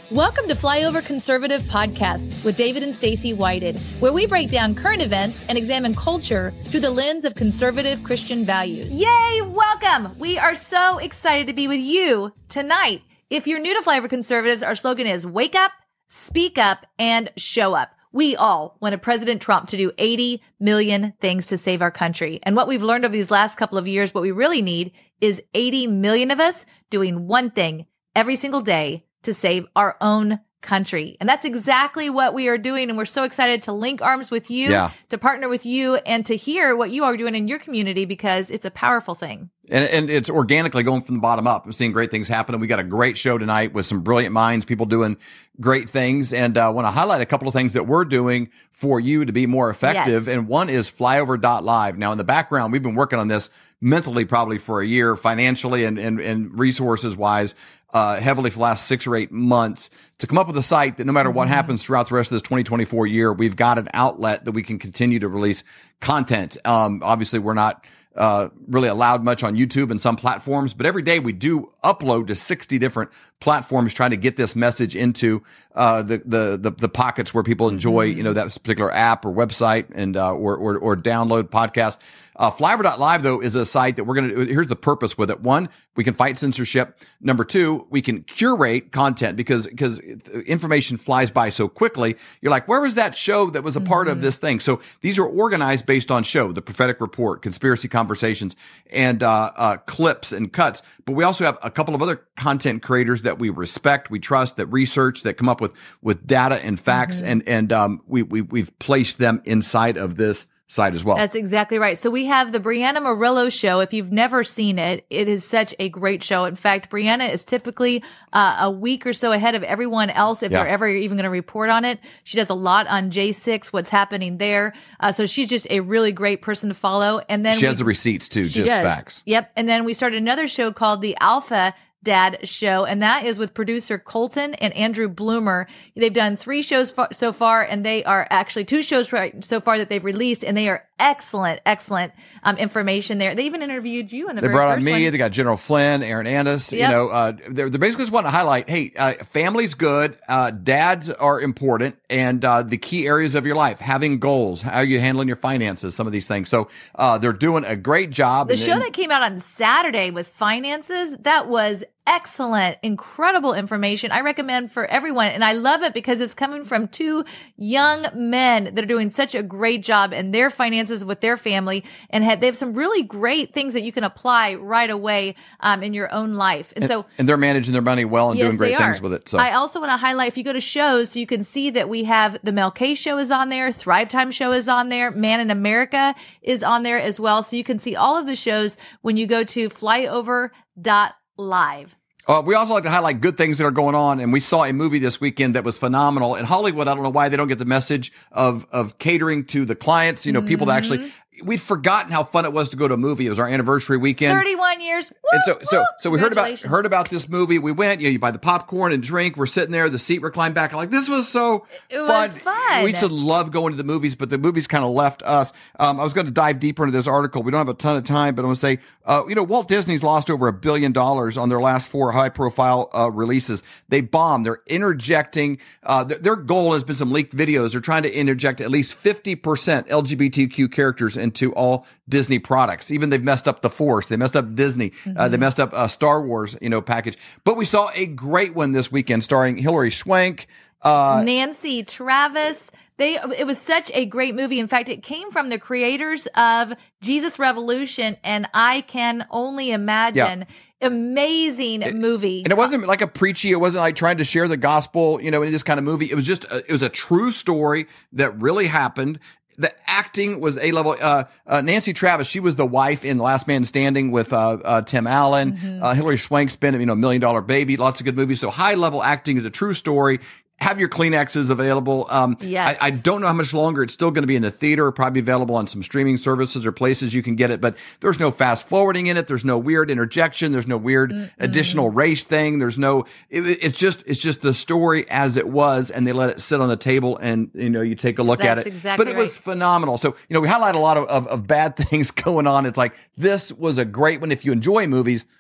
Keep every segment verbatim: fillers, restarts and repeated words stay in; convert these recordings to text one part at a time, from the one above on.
Welcome to Flyover Conservative Podcast with David and Stacy Whited, where we break down current events and examine culture through the lens of conservative Christian values. Yay! Welcome! We are so excited to be with you tonight. If you're new to Flyover Conservatives, our slogan is wake up, speak up, and show up. We all wanted President Trump to do eighty million things to save our country. And what we've learned over these last couple of years, what we really need is eighty million of us doing one thing every single day to save our own country. And that's exactly what we are doing. And we're so excited to link arms with you, yeah. to partner with you, and to hear what you are doing in your community, because it's a powerful thing. And, and it's organically going from the bottom up. We're seeing great things happen. And we got a great show tonight with some brilliant minds, people doing great things. And I uh, want to highlight a couple of things that we're doing for you to be more effective. Yes. And one is flyover dot live. Now, in the background, we've been working on this mentally probably for a year, financially and, and, and resources wise, uh, heavily for the last six or eight months to come up with a site that no matter what mm-hmm. happens throughout the rest of this twenty twenty-four year, we've got an outlet that we can continue to release content. Um, obviously, we're not uh, really allowed much on YouTube and some platforms, but every day we do upload to sixty different platforms trying to get this message into uh, the, the, the, the pockets where people enjoy, mm-hmm. you know, that particular app or website and, uh, or, or, or download podcast. Uh, flyover dot live, though, is a site that we're going to, here's the purpose with it. One, we can fight censorship. Number two, we can curate content because, because information flies by so quickly. You're like, where was that show that was a part mm-hmm. of this thing? So these are organized based on show, the prophetic report, conspiracy conversations, and, uh, uh, clips and cuts. But we also have a couple of other content creators that we respect, we trust, that research, that come up with, with data and facts. Mm-hmm. And, and, um, we, we, we've placed them inside of this side as well. That's exactly right. So we have the Brianna Murillo show. If you've never seen it, it is such a great show. In fact, Brianna is typically uh, a week or so ahead of everyone else if yeah. they're ever even going to report on it. She does a lot on J six, what's happening there. Uh, so she's just a really great person to follow. And then she we, has the receipts too, just does. facts. Yep. And then we started another show called the Alpha Dad Show, and that is with producer Colton and Andrew Bloomer. They've done three shows far, so far, and they are actually two shows right, so far that they've released, and they are excellent, excellent um, information there. They even interviewed you on the they very brought first on me. one. They got General Flynn, Aaron Andis. Yep. You know, uh, they're, they're basically just want to highlight, hey, uh, family's good, uh, dads are important, and uh, the key areas of your life, having goals, how are you handling your finances, some of these things. So uh, they're doing a great job. The and, show and, that came out on Saturday with finances, that was excellent, incredible information. I recommend for everyone. And I love it because it's coming from two young men that are doing such a great job in their finances with their family. And have, they have some really great things that you can apply right away um, in your own life. And, and so, and they're managing their money well and yes, doing great they things are. with it. So I also want to highlight, if you go to shows, so you can see that we have the Mel K Show is on there. Thrive Time Show is on there. Man in America is on there as well. So you can see all of the shows when you go to flyover dot live. Uh, we also like to highlight good things that are going on, and we saw a movie this weekend that was phenomenal. In Hollywood, I don't know why they don't get the message of of catering to the clients, you know, mm-hmm. people that actually... We'd forgotten how fun it was to go to a movie. It was our anniversary weekend. thirty-one years. Woo, and so, so, woo. so we heard about, heard about this movie. We went, you know, you buy the popcorn and drink. We're sitting there, the seat reclined back. I'm like, this was so it fun. was fun. We used to love going to the movies, but the movies kind of left us. Um, I was going to dive deeper into this article. We don't have a ton of time, but I'm going to say, uh, you know, Walt Disney's lost over a billion dollars on their last four high profile, uh, releases. They bomb. They're interjecting, uh, th- their goal has been some leaked videos. They're trying to interject at least fifty percent L G B T Q characters into all Disney products. Even they've messed up the Force. They messed up Disney. Mm-hmm. Uh, they messed up uh, Star Wars, you know, package. But we saw a great one this weekend starring Hilary Swank, uh, Nancy Travis. They, it was such a great movie. In fact, it came from the creators of Jesus Revolution, and I can only imagine. Yeah. Amazing it, movie. And it wasn't like a preachy, it wasn't like trying to share the gospel, you know, in this kind of movie. It was just, a, it was a true story that really happened. The acting was A-level. Uh, uh, Nancy Travis, she was the wife in Last Man Standing with uh, uh, Tim Allen. Mm-hmm. Uh, Hilary Swank's been, you know, Million Dollar Baby, lots of good movies. So high-level acting is a true story. Have your Kleenexes available. Um, yes. I, I don't know how much longer it's still going to be in the theater, probably available on some streaming services or places you can get it, but there's no fast forwarding in it. There's no weird interjection. There's no weird Mm-mm. additional race thing. There's no, it, it's just, it's just the story as it was, and they let it sit on the table and, you know, you take a look That's at it. Exactly but it right. was phenomenal. So, you know, we highlight a lot of, of, of bad things going on. It's like, this was a great one. If you enjoy movies,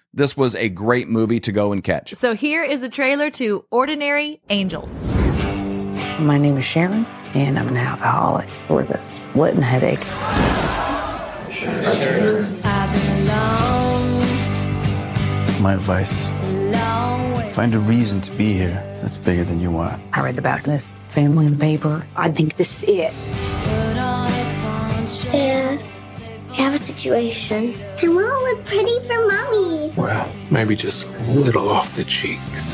this was a great movie to go and catch. So here is the trailer to Ordinary Angels. My name is Sharon, and I'm an alcoholic with a splitting headache. My advice, find a reason to be here that's bigger than you are. I read about this family in the paper. I think this is it. Dad, we have a situation. I want to look pretty for Mommy. Well, maybe just a little off the cheeks.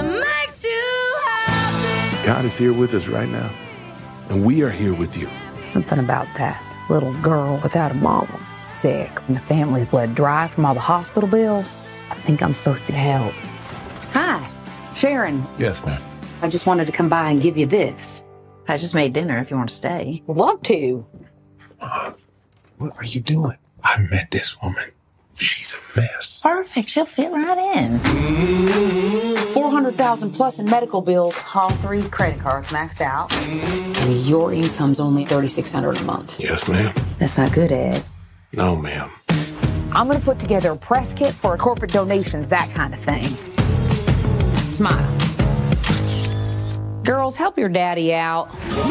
God is here with us right now, and we are here with you. Something about that little girl without a mama, sick, and the family's bled dry from all the hospital bills. I think I'm supposed to help. Hi, Sharon. Yes, ma'am. I just wanted to come by and give you this. I just made dinner if you want to stay. Would love to. Mom, what are you doing? I met this woman. She's a mess. Perfect. She'll fit right in. four hundred thousand dollars plus in medical bills. All three credit cards maxed out. And your income's only thirty-six hundred dollars a month. Yes, ma'am. That's not good, Ed. No, ma'am. I'm going to put together a press kit for corporate donations, that kind of thing. Smile. Girls, help your daddy out.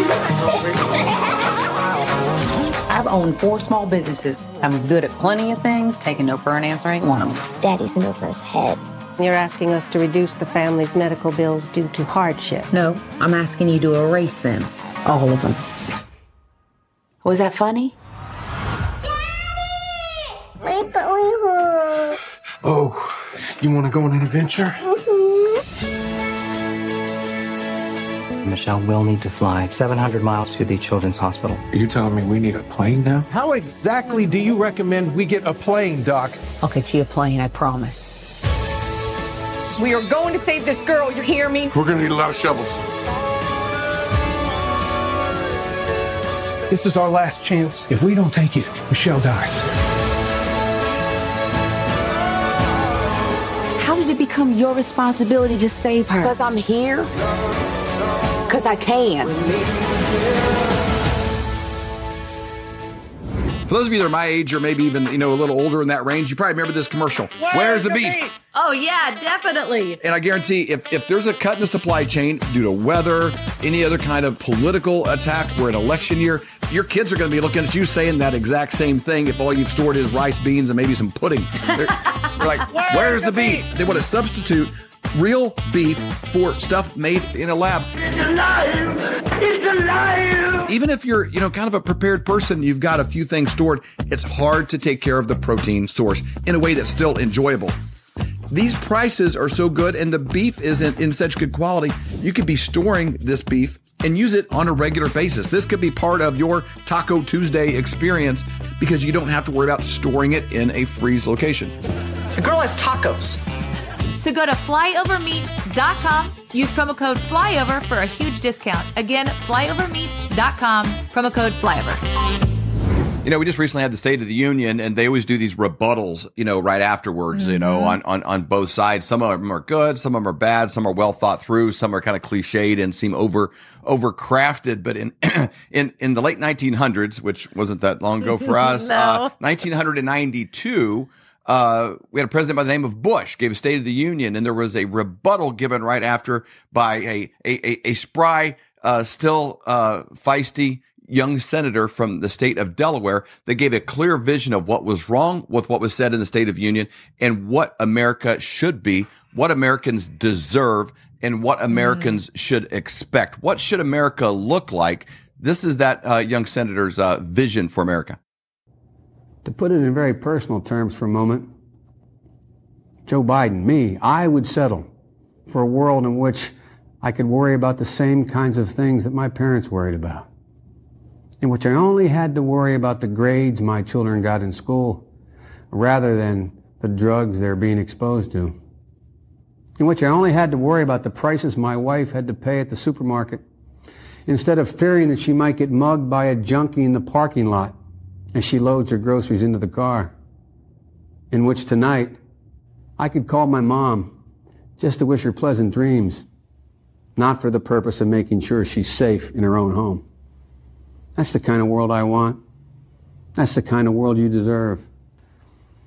I've owned four small businesses. I'm good at plenty of things. Taking no for an answer ain't one of them. Daddy's in over his head. You're asking us to reduce the family's medical bills due to hardship. No, I'm asking you to erase them. All of them. Was that funny? My belly hurts. Oh, you want to go on an adventure? Michelle will need to fly seven hundred miles to the Children's Hospital. Are you telling me we need a plane now? How exactly do you recommend we get a plane, Doc? I'll get you a plane, I promise. We are going to save this girl, you hear me? We're going to need a lot of shovels. This is our last chance. If we don't take it, Michelle dies. How did it become your responsibility to save her? Because I'm here? Because I can. For those of you that are my age or maybe even, you know, a little older in that range, you probably remember this commercial. Where's, Where's the, the beef? beef? Oh, yeah, definitely. And I guarantee if, if there's a cut in the supply chain due to weather, any other kind of political attack, we're in election year, your kids are going to be looking at you saying that exact same thing if all you've stored is rice, beans, and maybe some pudding. They're, they're like, Where's, Where's the, the beef? beef? They want to substitute real beef for stuff made in a lab. It's alive! It's alive! Even if you're, you know, kind of a prepared person, you've got a few things stored, it's hard to take care of the protein source in a way that's still enjoyable. These prices are so good and the beef isn't in such good quality, you could be storing this beef and use it on a regular basis. This could be part of your Taco Tuesday experience because you don't have to worry about storing it in a freeze location. The girl has tacos. So go to flyover meat dot com, use promo code FLYOVER for a huge discount. Again, flyover meat dot com, promo code FLYOVER. You know, we just recently had the State of the Union, and they always do these rebuttals, you know, right afterwards, mm-hmm. you know, on, on, on both sides. Some of them are good, some of them are bad, some are well thought through, some are kind of cliched and seem over, over crafted. But in, in, in the late nineteen hundreds, which wasn't that long ago for us, no. uh, nineteen ninety-two, uh, we had a president by the name of Bush, gave a State of the Union, and there was a rebuttal given right after by a, a, a, a spry, uh, still, uh, feisty, young senator from the state of Delaware that gave a clear vision of what was wrong with what was said in the State of the Union and what America should be, what Americans deserve, and what Americans mm. should expect. What should America look like? This is that uh, young senator's uh, vision for America. To put it in very personal terms for a moment, Joe Biden, me, I would settle for a world in which I could worry about the same kinds of things that my parents worried about, in which I only had to worry about the grades my children got in school rather than the drugs they're being exposed to, in which I only had to worry about the prices my wife had to pay at the supermarket instead of fearing that she might get mugged by a junkie in the parking lot as she loads her groceries into the car, in which tonight I could call my mom just to wish her pleasant dreams, not for the purpose of making sure she's safe in her own home. That's the kind of world I want. That's the kind of world you deserve.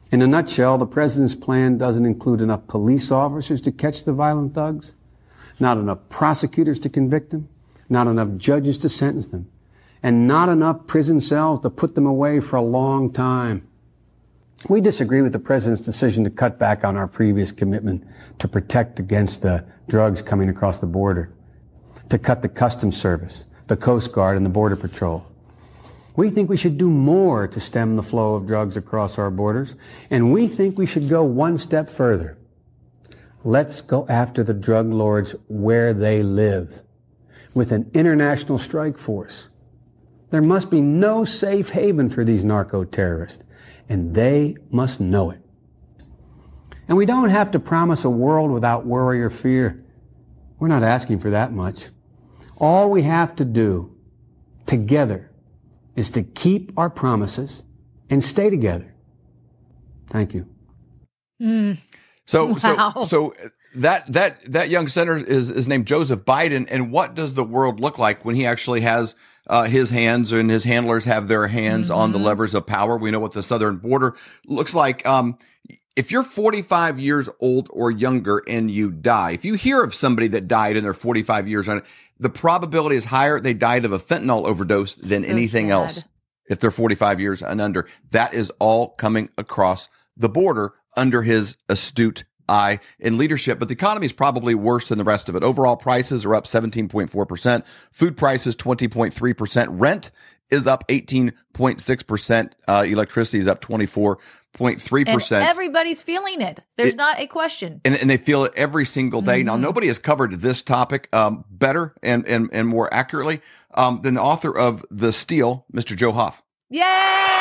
In a nutshell, the president's plan doesn't include enough police officers to catch the violent thugs, not enough prosecutors to convict them, not enough judges to sentence them, and not enough prison cells to put them away for a long time. We disagree with the president's decision to cut back on our previous commitment to protect against uh, drugs coming across the border, to cut the Customs Service, the Coast Guard, and the Border Patrol. We think we should do more to stem the flow of drugs across our borders, and we think we should go one step further. Let's go after the drug lords where they live, with an international strike force. There must be no safe haven for these narco-terrorists, and they must know it. And we don't have to promise a world without worry or fear. We're not asking for that much. All we have to do, together, is to keep our promises and stay together. Thank you. Mm. So, Wow. so, so that that that young senator is is named Joseph Biden. And what does the world look like when he actually has uh, his hands and his handlers have their hands mm-hmm. on the levers of power? We know what the southern border looks like. Um, if you're forty-five years old or younger and you die, if you hear of somebody that died and they're forty-five years on it, the probability is higher they died of a fentanyl overdose than So anything sad. else. If they're forty-five years and under, that is all coming across the border under his astute eye in leadership. But the economy is probably worse than the rest of it. Overall prices are up seventeen point four percent. Food prices, twenty point three percent. Rent is up eighteen point six percent. Uh, electricity is up twenty-four point three percent. And everybody's feeling it. There's It- not a question. And, and they feel it every single day. Mm-hmm. Now, nobody has covered this topic um, better and, and, and more accurately um, than the author of The Steal, Mister Joe Hoff. Yay!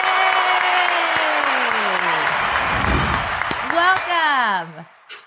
Welcome.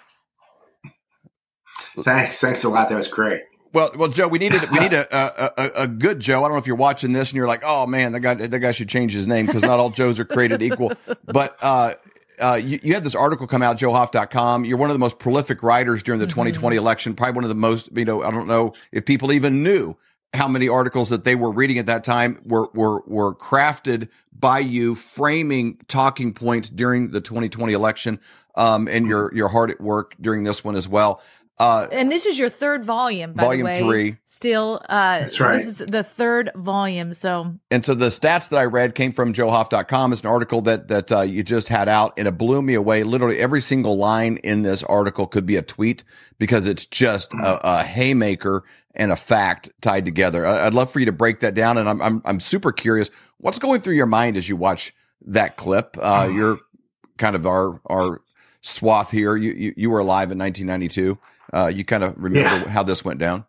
Thanks. Thanks a lot. That was great. Well, well, Joe, we needed we need a, a a a good Joe. I don't know if you're watching this and you're like, oh man, that guy that guy should change his name because not all Joes are created equal. But uh, uh, you, you had this article come out, joe hoff dot com. You're one of the most prolific writers during the mm-hmm. twenty twenty election. Probably one of the most. You know, I don't know if people even knew how many articles that they were reading at that time were were were crafted by you, framing talking points during the twenty twenty election. Um, and you're you're hard at work during this one as well. Uh, and this is your third volume, by volume the way. three. Still, uh, That's right. This is the third volume. So, and so the stats that I read came from joe hoff dot com. It's an article that that uh, you just had out, and it blew me away. Literally every single line in this article could be a tweet because it's just a, a haymaker and a fact tied together. I, I'd love for you to break that down, and I'm I'm I'm super curious what's going through your mind as you watch that clip. Uh, you're kind of our our swath here. You you, you were alive in nineteen ninety-two. Uh, you kind of remember Yeah. how this went down?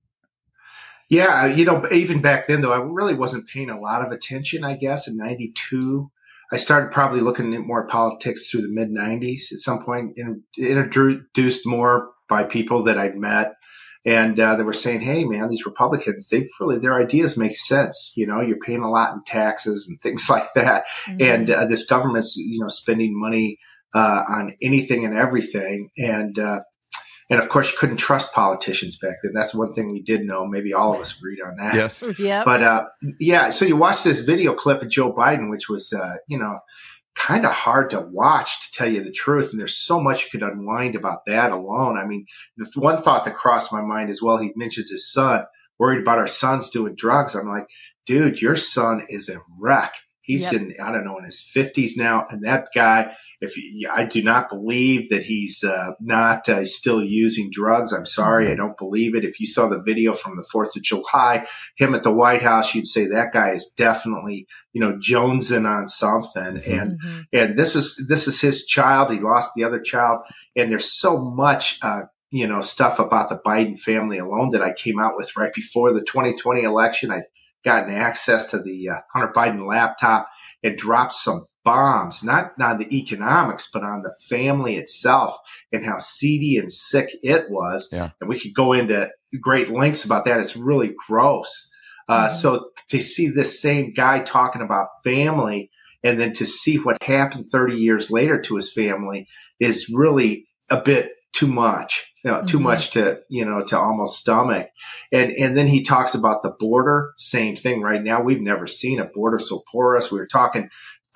Yeah, you know, even back then, though, I really wasn't paying a lot of attention, I guess, in ninety-two. I started probably looking at more politics through the mid nineties at some point, in, introduced more by people that I'd met. And uh, they were saying, hey, man, these Republicans, they really, their ideas make sense. You know, you're paying a lot in taxes and things like that. Mm-hmm. And uh, this government's, you know, spending money uh, on anything and everything. And, uh, And of course, you couldn't trust politicians back then. That's one thing we did know. Maybe all of us agreed on that. Yes. yeah. But uh, yeah, so you watch this video clip of Joe Biden, which was, uh, you know, kind of hard to watch, to tell you the truth. And there's so much you could unwind about that alone. I mean, the one thought that crossed my mind as well, he mentions his son, worried about our sons doing drugs. I'm like, dude, your son is a wreck. He's yep. in, I don't know, in his fifties now. And that guy, if you, I do not believe that he's uh, not uh, still using drugs. I'm sorry. Mm-hmm. I don't believe it. If you saw the video from the fourth of July, him at the White House, you'd say that guy is definitely, you know, jonesing on something. Mm-hmm. And, and this is, this is his child. He lost the other child. And there's so much, uh, you know, stuff about the Biden family alone that I came out with right before the twenty twenty election. I'd gotten access to the uh, Hunter Biden laptop and dropped some bombs, not on the economics, but on the family itself and how seedy and sick it was. Yeah. And we could go into great lengths about that. It's really gross. Uh, mm-hmm. So to see this same guy talking about family and then to see what happened thirty years later to his family is really a bit too much, you know, mm-hmm. too much to, you know, to almost stomach. And, and then he talks about the border, same thing right now. We've never seen a border so porous. We were talking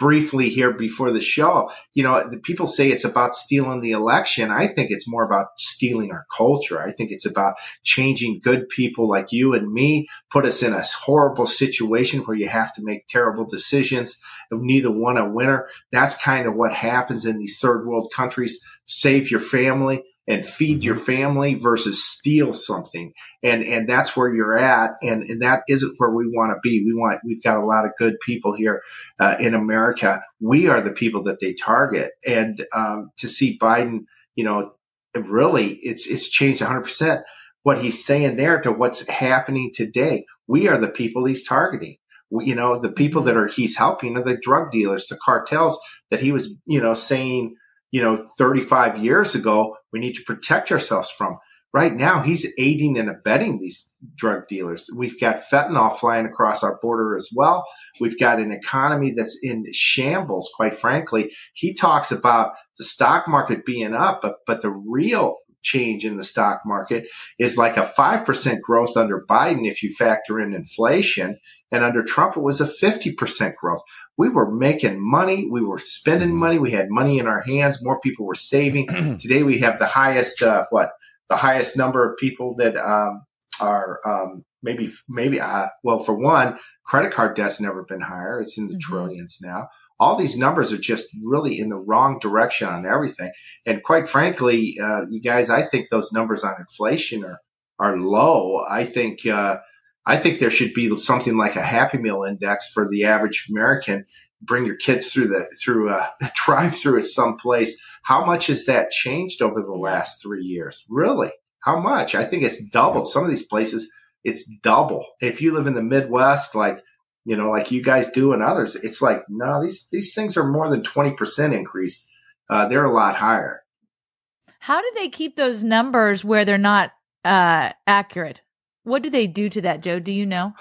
briefly here before the show, you know, the people say it's about stealing the election. I think it's more about stealing our culture. I think it's about changing good people like you and me, put us in a horrible situation where you have to make terrible decisions and neither one a winner. That's kind of what happens in these third world countries. Save your family and feed your family versus steal something. And, and that's where you're at. And, and that isn't where we want to be. We want, we've got a lot of good people here uh, in America. We are the people that they target. And um, to see Biden, you know, really it's, it's changed one hundred percent what he's saying there to what's happening today. We are the people he's targeting. We, you know, the people that are, he's helping are the drug dealers, the cartels that he was, you know, saying, you know, thirty-five years ago, we need to protect ourselves from. Right now, he's aiding and abetting these drug dealers. We've got fentanyl flying across our border as well. We've got an economy that's in shambles, quite frankly. He talks about the stock market being up, but, but the real change in the stock market is like a five percent growth under Biden if you factor in inflation. And under Trump, it was a fifty percent growth. We were making money. We were spending money. We had money in our hands. More people were saving. Today, we have the highest, uh, what, the highest number of people that um, are um, maybe, maybe, uh, well, for one, credit card debt's never been higher. It's in the mm-hmm. trillions now. All these numbers are just really in the wrong direction on everything. And quite frankly, uh, you guys, I think those numbers on inflation are, are low. I think, uh, I think there should be something like a Happy Meal index for the average American. Bring your kids through the through a drive-through at some place. How much has that changed over the last three years? Really? How much? I think it's doubled. Some of these places, it's double. If you live in the Midwest, like you know, like you guys do and others, it's like no, these these things are more than twenty percent increase. Uh, they're a lot higher. How do they keep those numbers where they're not uh, accurate? What do they do to that, Joe? Do you know?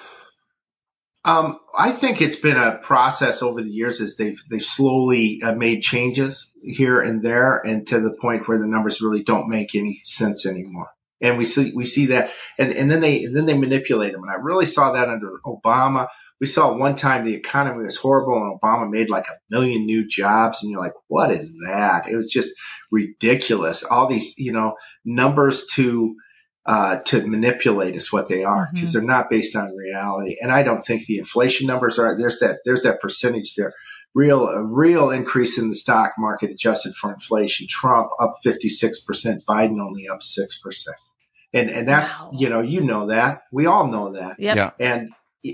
Um, I think it's been a process over the years as they've they've slowly uh, made changes here and there, and to the point where the numbers really don't make any sense anymore. And we see we see that, and, and then they and then they manipulate them. And I really saw that under Obama. We saw one time the economy was horrible, and Obama made like a million new jobs, and you're like, what is that? It was just ridiculous. All these, you know, numbers to. Uh, to manipulate is what they are because mm-hmm. they're not based on reality. And I don't think the inflation numbers are, there's that, there's that percentage there. Real, a real increase in the stock market adjusted for inflation. Trump up fifty-six percent, Biden only up six percent. And, and that's, wow. you know, you know that. We all know that. Yep. Yeah. And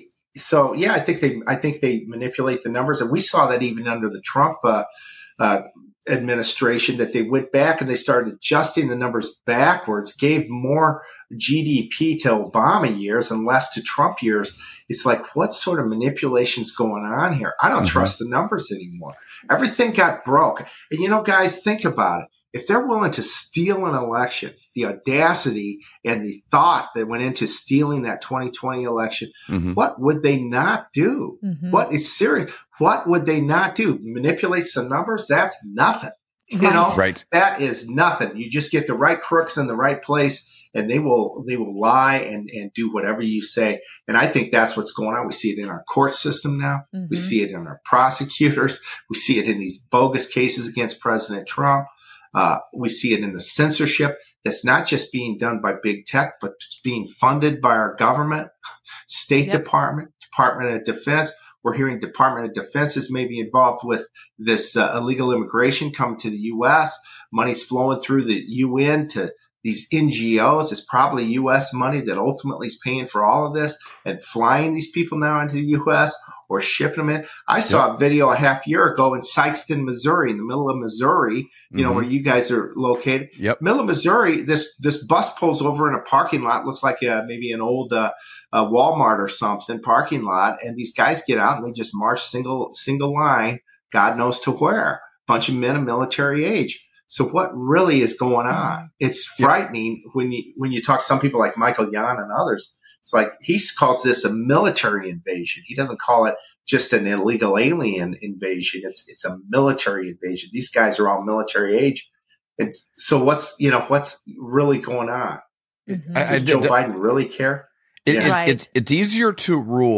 so, yeah, I think they, I think they manipulate the numbers. And we saw that even under the Trump, uh, uh, administration, that they went back and they started adjusting the numbers backwards, gave more G D P to Obama years and less to Trump years. It's like, what sort of manipulation's going on here? I don't mm-hmm. trust the numbers anymore. Everything got broke. And you know, guys, think about it. If they're willing to steal an election, the audacity and the thought that went into stealing that twenty twenty election, mm-hmm. what would they not do? Mm-hmm. What is serious? What would they not do? Manipulate some numbers? That's nothing. You right. know, right. that is nothing. You just get the right crooks in the right place, and they will they will lie and, and do whatever you say. And I think that's what's going on. We see it in our court system now. Mm-hmm. We see it in our prosecutors. We see it in these bogus cases against President Trump. Uh, we see it in the censorship that's not just being done by big tech, but it's being funded by our government, State yep. Department, Department of Defense. We're hearing Department of Defense is maybe involved with this uh, illegal immigration coming to the U S. Money's flowing through the U N to these N G Os. It's probably U S money that ultimately is paying for all of this and flying these people now into the U S or shipping them in. I saw yep. a video a half year ago in Sikeston, Missouri, in the middle of Missouri, you mm-hmm. know, where you guys are located. Yep. Middle of Missouri, this this bus pulls over in a parking lot. Looks like a, maybe an old uh, uh, Walmart or something parking lot. And these guys get out and they just march single single line, God knows to where. Bunch of men of military age. So what really is going on? It's frightening yep. when you when you talk to some people like Michael Yon and others. It's like he calls this a military invasion. He doesn't call it just an illegal alien invasion. It's it's a military invasion. These guys are all military age. And so what's you know what's really going on? Mm-hmm. Does I, I, Joe the, Biden really care? It, yeah. it, right. it's it's easier to rule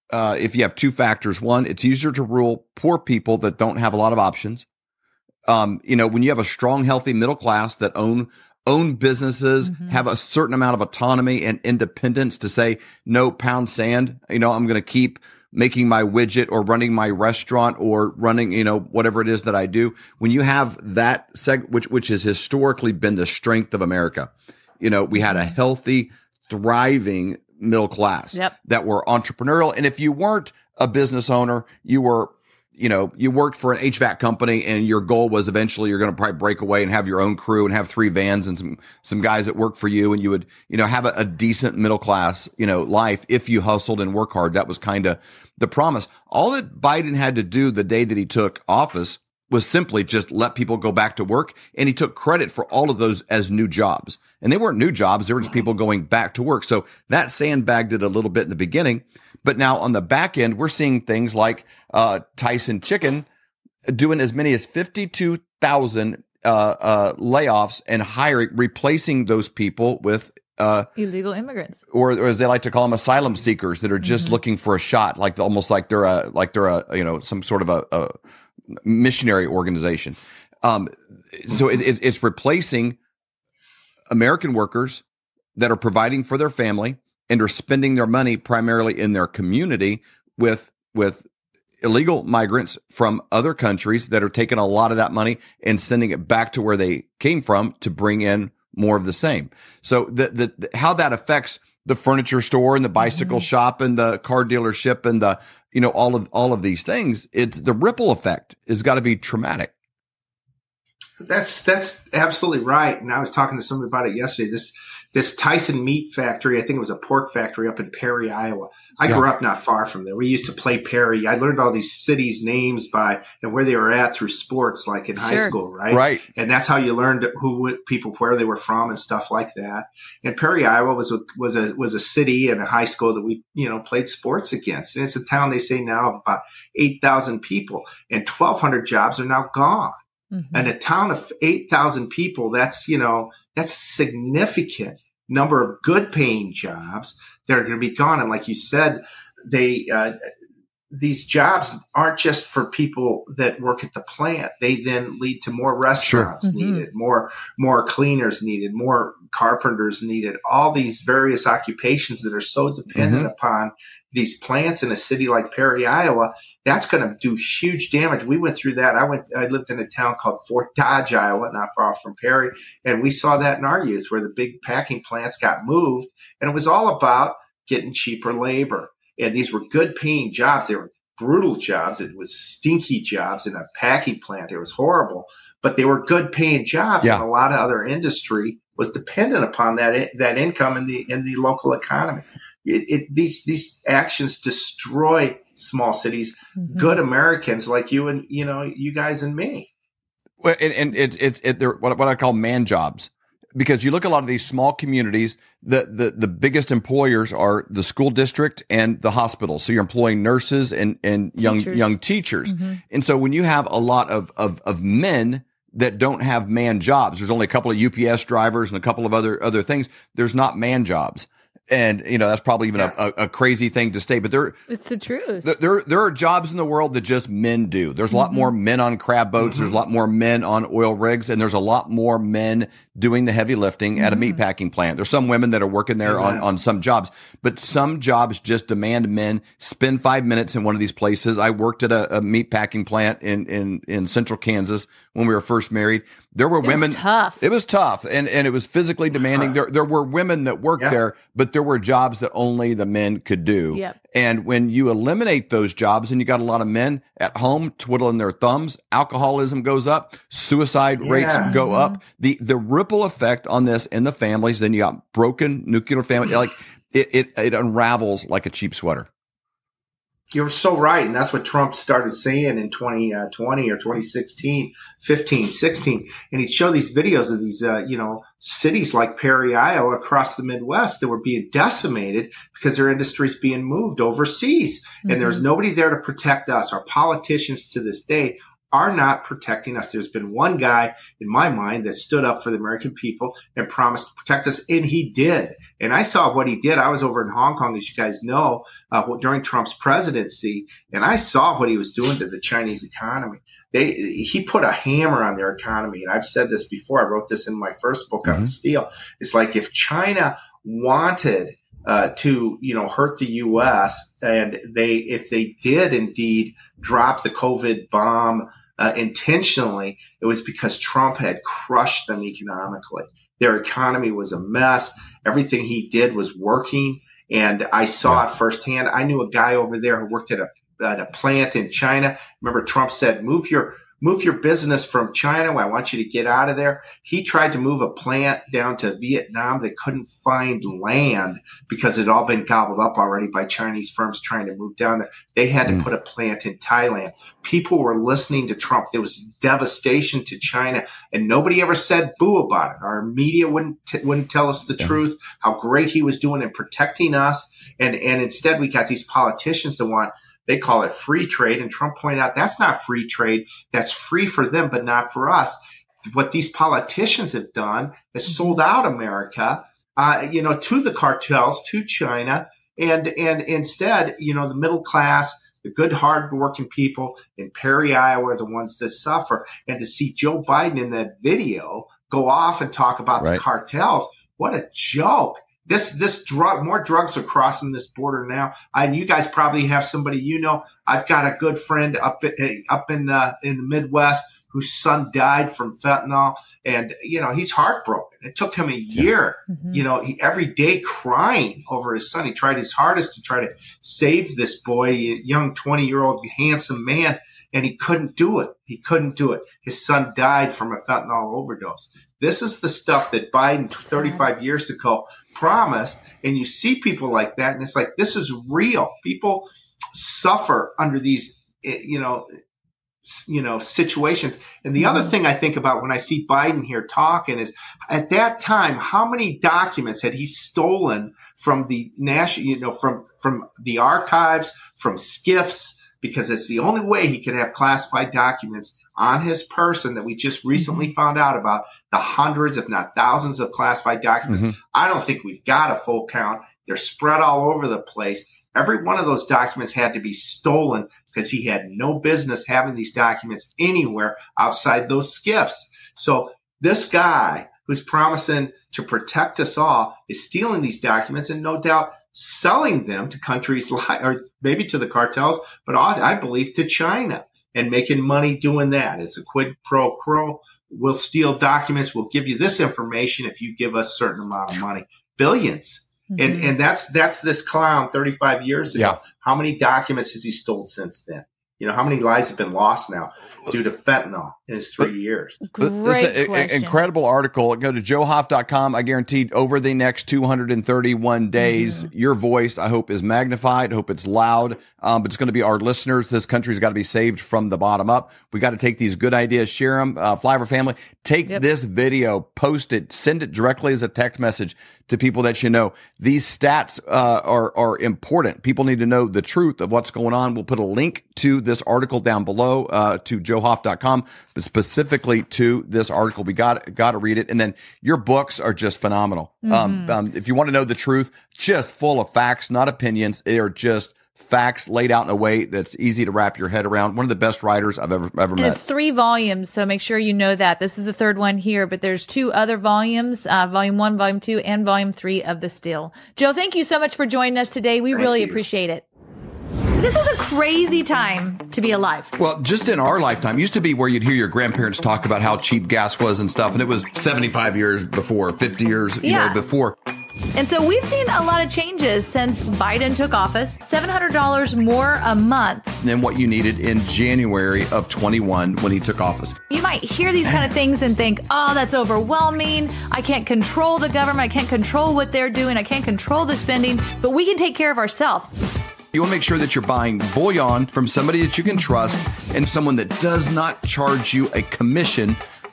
uh, if you have two factors. One, it's easier to rule poor people that don't have a lot of options. Um, you know, when you have a strong, healthy middle class that own own businesses, mm-hmm. have a certain amount of autonomy and independence to say, no, pound sand, you know, I'm going to keep making my widget or running my restaurant or running, you know, whatever it is that I do. When you have that seg, which, which has historically been the strength of America, you know, we had a healthy, thriving middle class yep. that were entrepreneurial. And if you weren't a business owner, you were, you know, you worked for an H V A C company and your goal was eventually you're going to probably break away and have your own crew and have three vans and some, some guys that work for you. And you would, you know, have a, a decent middle class, you know, life if you hustled and work hard. That was kind of the promise. All that Biden had to do the day that he took office was simply just let people go back to work. And he took credit for all of those as new jobs. And they weren't new jobs. They were just people going back to work. So that sandbagged it a little bit in the beginning. But now on the back end, we're seeing things like uh, Tyson Chicken doing as many as fifty-two thousand uh, uh, layoffs and hiring, replacing those people with uh, illegal immigrants, or, or as they like to call them, asylum seekers that are just mm-hmm. looking for a shot, like almost like they're a like they're a you know some sort of a, a missionary organization. Um, so it, it, it's replacing American workers that are providing for their family and are spending their money primarily in their community with with illegal migrants from other countries that are taking a lot of that money and sending it back to where they came from to bring in more of the same. So the the, the how that affects the furniture store and the bicycle mm-hmm. shop and the car dealership and the you know all of all of these things, it's the ripple effect has got to be traumatic. That's that's absolutely right. And I was talking to somebody about it yesterday. This this Tyson meat factory, I think it was a pork factory up in Perry, Iowa. I yeah. grew up not far from there. We used to play Perry. I learned all these cities' names by and where they were at through sports, like in sure. high school, right? Right. And that's how you learned who people, where they were from, and stuff like that. And Perry, Iowa, was a, was a was a city and a high school that we you know played sports against. And it's a town they say now of about eight thousand people, and twelve hundred jobs are now gone. Mm-hmm. And a town of eight thousand people, that's, you know, that's a significant number of good paying jobs that are going to be gone. And like you said, they, uh, these jobs aren't just for people that work at the plant. They then lead to more restaurants sure. mm-hmm. needed, more, more cleaners needed, more carpenters needed, all these various occupations that are so dependent mm-hmm. upon these plants in a city like Perry, Iowa. That's going to do huge damage. We went through that. I went, I lived in a town called Fort Dodge, Iowa, not far from Perry. And we saw that in our youth where the big packing plants got moved. And it was all about getting cheaper labor. And these were good paying jobs. They were brutal jobs. It was stinky jobs in a packing plant. It was horrible, but they were good paying jobs. Yeah. And a lot of other industry was dependent upon that, that income in the, in the local economy. It, it, these these actions destroy small cities, mm-hmm. good Americans like you and you know you guys and me. Well, and, and it, it's it, they're what, what I call man jobs, because you look at a lot of these small communities. The the the biggest employers are the school district and the hospital. So you're employing nurses and and young teachers. young teachers. Mm-hmm. And so when you have a lot of of of men that don't have man jobs, there's only a couple of U P S drivers and a couple of other other things. There's not man jobs. And, you know, that's probably even yeah. a, a crazy thing to say, but there, it's the truth. There, there are jobs in the world that just men do. There's a lot mm-hmm. more men on crab boats. Mm-hmm. There's a lot more men on oil rigs, and there's a lot more men doing the heavy lifting mm-hmm. at a meatpacking plant. There's some women that are working there yeah. on, on some jobs, but some jobs just demand men spend five minutes in one of these places. I worked at a, a meatpacking plant in, in, in central Kansas when we were first married. There were it women. Was tough. It was tough. And, and it was physically demanding. There, there were women that worked yeah. there, but there were jobs that only the men could do. Yep. And when you eliminate those jobs and you got a lot of men at home twiddling their thumbs, alcoholism goes up, suicide yes. rates go up. The, the ripple effect on this in the families, then you got broken nuclear family, like it, it, it unravels like a cheap sweater. You're so right. And that's what Trump started saying in twenty twenty or twenty sixteen, fifteen, sixteen. And he'd show these videos of these, uh, you know, cities like Perry, Iowa, across the Midwest that were being decimated because their industry's being moved overseas. Mm-hmm. And there's nobody there to protect us. Our politicians to this day are not protecting us. There's been one guy in my mind that stood up for the American people and promised to protect us, and he did. And I saw what he did. I was over in Hong Kong, as you guys know, uh, during Trump's presidency, and I saw what he was doing to the Chinese economy. They, he put a hammer on their economy, and I've said this before. I wrote this in my first book mm-hmm. on steel. It's like if China wanted uh, to, you know, hurt the U S, and they, if they did indeed drop the COVID bomb Uh, intentionally, it was because Trump had crushed them economically. Their economy was a mess. Everything he did was working. And I saw it firsthand. I knew a guy over there who worked at a, at a plant in China. Remember, Trump said, move your Move your business from China. I want you to get out of there. He tried to move a plant down to Vietnam. They couldn't find land because it had all been gobbled up already by Chinese firms trying to move down there. They had to mm. put a plant in Thailand. People were listening to Trump. There was devastation to China, and nobody ever said boo about it. Our media wouldn't t- wouldn't tell us the yeah. truth, how great he was doing in protecting us. And, and instead, we got these politicians that want – they call it free trade. And Trump pointed out that's not free trade. That's free for them, but not for us. What these politicians have done is sold out America, uh, you know, to the cartels, to China. And, and instead, you know, the middle class, the good, hard-working people in Perry, Iowa are the ones that suffer. And to see Joe Biden in that video go off and talk about right. the cartels, what a joke. This this drug, more drugs are crossing this border now. And you guys probably have somebody you know. I've got a good friend up in, up in uh, in the Midwest whose son died from fentanyl, and you know he's heartbroken. It took him a year, yeah. mm-hmm. you know, he, every day crying over his son. He tried his hardest to try to save this boy, a young twenty-year-old handsome man, and he couldn't do it. He couldn't do it. His son died from a fentanyl overdose. This is the stuff that Biden thirty-five years ago promised, and you see people like that, and it's like, this is real. People suffer under these, you know, you know, situations. And the other thing I think about when I see Biden here talking is, at that time, how many documents had he stolen from the national, you know, from from the archives, from SCIFs, because it's the only way he could have classified documents on his person that we just recently mm-hmm. found out about, the hundreds, if not thousands of classified documents. Mm-hmm. I don't think we've got a full count. They're spread all over the place. Every one of those documents had to be stolen because he had no business having these documents anywhere outside those SCIFs. So this guy who's promising to protect us all is stealing these documents and no doubt selling them to countries like, or maybe to the cartels, but I believe to China, and making money doing that. It's a quid pro quo. We'll steal documents. We'll give you this information if you give us a certain amount of money. Billions. Mm-hmm. And and that's that's this clown thirty-five years ago. Yeah. How many documents has he stolen since then? You know, how many lives have been lost now due to fentanyl in his three years? Great this question. Incredible article. Go to joe hoff dot com. I guarantee over the next two hundred thirty-one days, mm-hmm. your voice, I hope, is magnified. I hope it's loud. Um, but it's going to be our listeners. This country's got to be saved from the bottom up. We got to take these good ideas, share them. Uh, Flyover family, take yep. this video, post it, send it directly as a text message to people that you know. These stats uh, are, are important. People need to know the truth of what's going on. We'll put a link to this article down below uh, to joe hoff dot com, but specifically to this article. We got got to read it. And then your books are just phenomenal. Mm-hmm. Um, um, if you want to know the truth, just full of facts, not opinions. They are just facts laid out in a way that's easy to wrap your head around. One of the best writers I've ever ever and met. It's three volumes, so make sure you know that. This is the third one here, but there's two other volumes, uh, volume one, volume two, and volume three of The Still. Joe, thank you so much for joining us today. We thank really you. appreciate it. This is a crazy time to be alive. Well, just in our lifetime, used to be where you'd hear your grandparents talk about how cheap gas was and stuff, and it was seventy-five years before, fifty years, you yeah. know, before. And so we've seen a lot of changes since Biden took office. seven hundred dollars more a month than what you needed in January of twenty-one when he took office. You might hear these kind of things and think, oh, that's overwhelming. I can't control the government. I can't control what they're doing. I can't control the spending, but we can take care of ourselves. You want to make sure that you're buying bullion from somebody that you can trust and someone that does not charge you a commission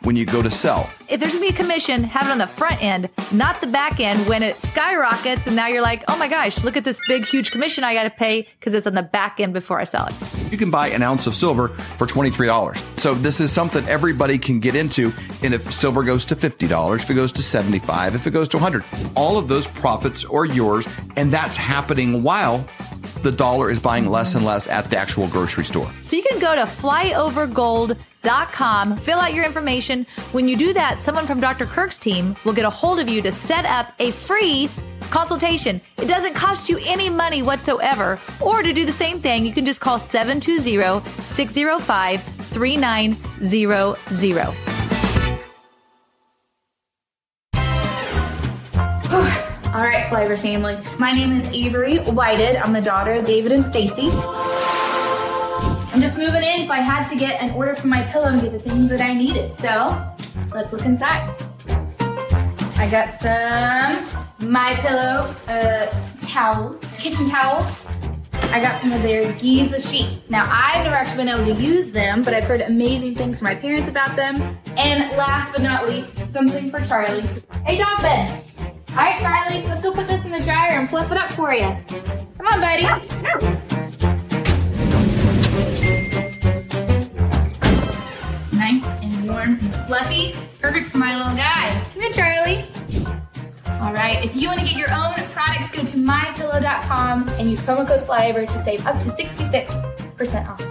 when you go to sell. If there's going to be a commission, have it on the front end, not the back end when it skyrockets. And now you're like, oh my gosh, look at this big, huge commission I got to pay because it's on the back end before I sell it. You can buy an ounce of silver for twenty-three dollars. So this is something everybody can get into. And if silver goes to fifty dollars, if it goes to seventy-five dollars, if it goes to one hundred dollars, all of those profits are yours. And that's happening while the dollar is buying less and less at the actual grocery store. So you can go to flyover gold dot com, fill out your information. When you do that, someone from Doctor Kirk's team will get a hold of you to set up a free consultation. It doesn't cost you any money whatsoever. Or to do the same thing, you can just call seven two zero, six zero five, three nine zero zero. All right, Flavor family. My name is Avery Whited. I'm the daughter of David and Stacy. I'm just moving in, so I had to get an order from My Pillow and get the things that I needed. So let's look inside. I got some My Pillow uh, towels, kitchen towels. I got some of their Giza sheets. Now, I've never actually been able to use them, but I've heard amazing things from my parents about them. And last but not least, something for Charlie. Hey, dog bed. All right, Charlie, let's go put this in the dryer and flip it up for you. Come on, buddy. Nice and warm and fluffy. Perfect for my little guy. Come here, Charlie. All right, if you want to get your own products, go to my pillow dot com and use promo code FLYOVER to save up to sixty-six percent off.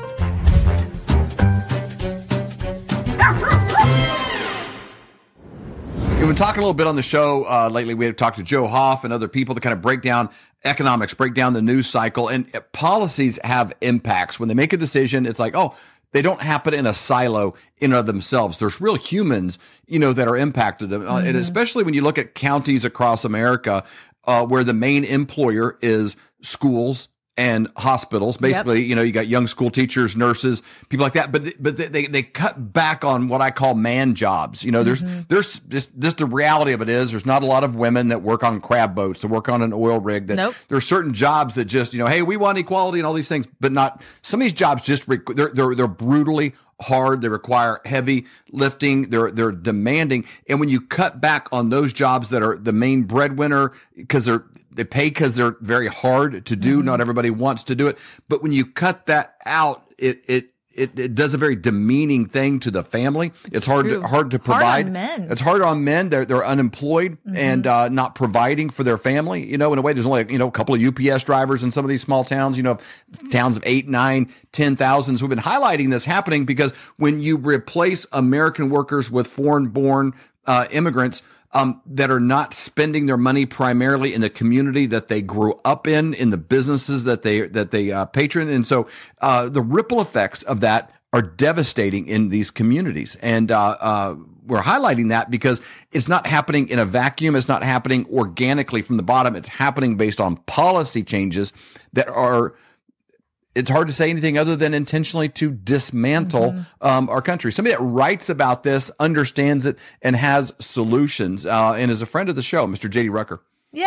We've been talking a little bit on the show uh, lately. We have talked to Joe Hoff and other people to kind of break down economics, break down the news cycle, and policies have impacts. When they make a decision, it's like, oh, they don't happen in a silo in and of themselves. There's real humans, you know, that are impacted. Mm-hmm. Uh, and especially when you look at counties across America uh, where the main employer is schools and hospitals. Basically, yep. you know, you got young school teachers, nurses, people like that. But but they they cut back on what I call man jobs. You know, there's mm-hmm. there's just just the reality of it is there's not a lot of women that work on crab boats, that work on an oil rig. That nope. There are certain jobs that just, you know, hey, we want equality and all these things, but not some of these jobs. Just rec- they're they're they're brutally hard. They require heavy lifting. They're they're demanding. And when you cut back on those jobs that are the main breadwinner, because they're they pay because they're very hard to do. Mm-hmm. Not everybody wants to do it. But when you cut that out, it it it, it does a very demeaning thing to the family. It's, it's hard to, hard to provide. Hard on men. It's hard on men. They're they're unemployed mm-hmm. and uh, not providing for their family. You know, in a way, there's only you know a couple of U P S drivers in some of these small towns. You know, towns of eight, nine, ten thousand. So we've been highlighting this happening because when you replace American workers with foreign-born uh, immigrants. Um, that are not spending their money primarily in the community that they grew up in, in the businesses that they that they uh, patron, and so uh, the ripple effects of that are devastating in these communities. And uh, uh, we're highlighting that because it's not happening in a vacuum. It's not happening organically from the bottom. It's happening based on policy changes that are. It's hard to say anything other than intentionally to dismantle mm-hmm. um, our country. Somebody that writes about this, understands it, and has solutions, uh, and is a friend of the show, Mister J D Rucker. Yay!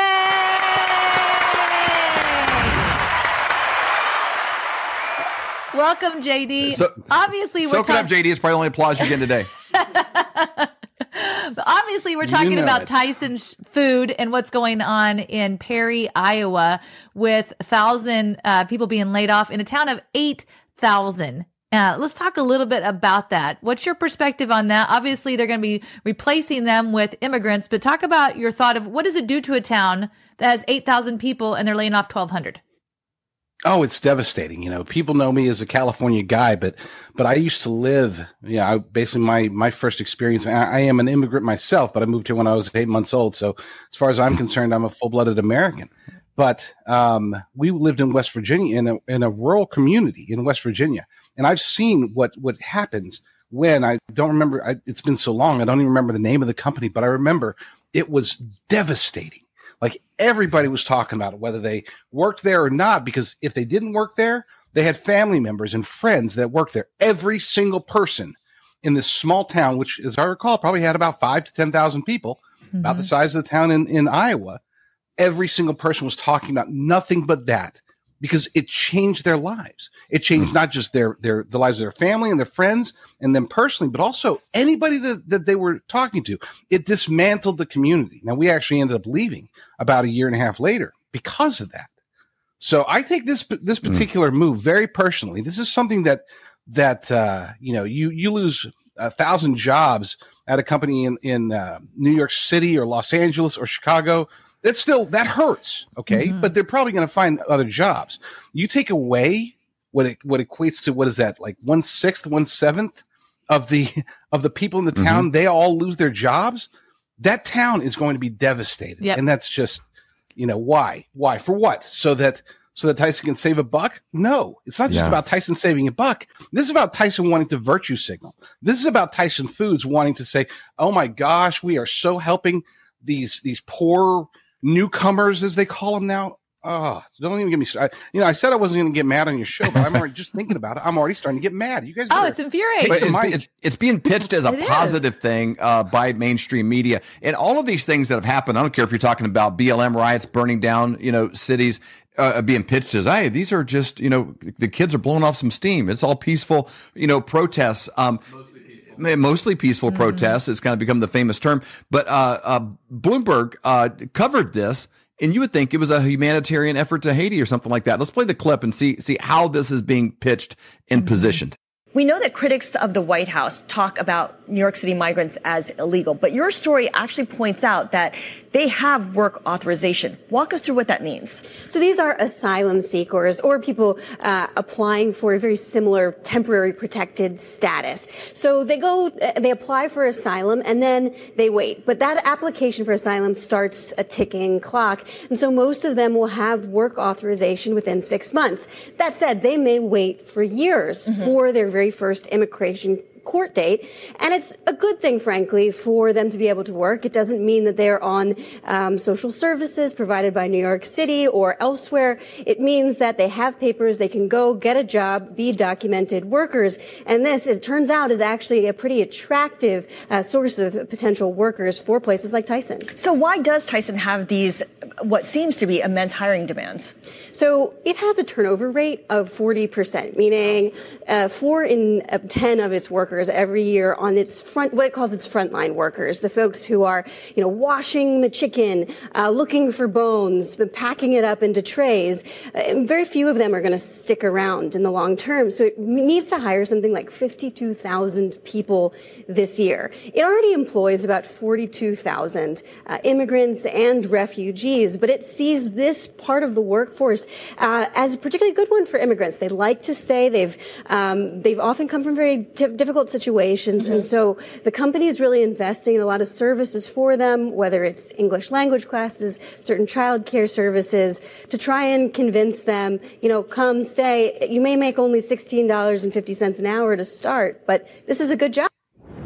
Welcome, J D. So, Obviously, we're soak talking. it up, J D. It's probably the only applause you're getting today. But obviously, we're talking you know about it. Tyson's Food and what's going on in Perry, Iowa, with one thousand uh, people being laid off in a town of eight thousand. Uh, let's talk a little bit about that. What's your perspective on that? Obviously, they're going to be replacing them with immigrants, but talk about your thought of what does it do to a town that has eight thousand people and they're laying off twelve hundred? Oh, it's devastating. You know, people know me as a California guy, but but I used to live, yeah, I, basically my my first experience, I, I am an immigrant myself, but I moved here when I was eight months old. So as far as I'm concerned, I'm a full-blooded American. But um, we lived in West Virginia, in a, in a rural community in West Virginia. And I've seen what, what happens when, I don't remember, I, it's been so long, I don't even remember the name of the company, but I remember it was devastating. Like everybody was talking about it, whether they worked there or not, because if they didn't work there, they had family members and friends that worked there. Every single person in this small town, which, as I recall, probably had about five to ten thousand people, mm-hmm. about the size of the town in, in Iowa. Every single person was talking about nothing but that. because it changed their lives. It changed not just their, their, the lives of their family and their friends and them personally, but also anybody that, that they were talking to. It dismantled the community. Now, we actually ended up leaving about a year and a half later because of that. So I take this, this particular mm. move very personally. This is something that, that, uh, you know, you, you lose a thousand jobs at a company in, in, uh, New York City or Los Angeles or Chicago. That's still, that hurts. Okay. Mm-hmm. But they're probably going to find other jobs. You take away what it, what equates to, what is that? Like one sixth, one seventh of the, of the people in the town, mm-hmm. they all lose their jobs. That town is going to be devastated. Yep. And that's just, you know, why, why, for what? So that, so that Tyson can save a buck? No, it's not just yeah. about Tyson saving a buck. This is about Tyson wanting to virtue signal. This is about Tyson Foods wanting to say, oh my gosh, we are so helping these, these poor newcomers, as they call them now. Oh, don't even get me started. You know, I said I wasn't going to get mad on your show, but I'm already just thinking about it. I'm already starting to get mad. You guys, oh, it's infuriating. It's, it's, it's being pitched as a it positive is. thing uh, by mainstream media, and all of these things that have happened. I don't care if you're talking about B L M riots, burning down, you know, cities, uh, being pitched as, hey, these are just, you know, the kids are blowing off some steam. It's all peaceful, you know, protests. Um, Mostly peaceful mm-hmm. protests. It's kind of become the famous term. But uh, uh, Bloomberg uh, covered this, and you would think it was a humanitarian effort to Haiti or something like that. Let's play the clip and see see how this is being pitched and mm-hmm. positioned. We know that critics of the White House talk about New York City migrants as illegal, but your story actually points out that they have work authorization. Walk us through what that means. So these are asylum seekers or people uh, applying for a very similar temporary protected status. So they go, they apply for asylum and then they wait. But that application for asylum starts a ticking clock. And so most of them will have work authorization within six months. That said, they may wait for years mm-hmm. for their very first immigration court date. And it's a good thing, frankly, for them to be able to work. It doesn't mean that they're on um, social services provided by New York City or elsewhere. It means that they have papers, they can go get a job, be documented workers. And this, it turns out, is actually a pretty attractive uh, source of potential workers for places like Tyson. So why does Tyson have these, what seems to be immense hiring demands? So it has a turnover rate of forty percent, meaning uh, four in uh, ten of its workers every year on its front, what it calls its frontline workers, the folks who are, you know, washing the chicken, uh, looking for bones, packing it up into trays. Uh, very few of them are going to stick around in the long term. So it needs to hire something like fifty-two thousand people this year. It already employs about forty-two thousand uh, immigrants and refugees, but it sees this part of the workforce uh, as a particularly good one for immigrants. They like to stay. They've um, they've often come from very d- difficult situations. Mm-hmm. And so the company is really investing in a lot of services for them, whether it's English language classes, certain childcare services, to try and convince them, you know, come stay. You may make only sixteen dollars and fifty cents an hour to start, but this is a good job.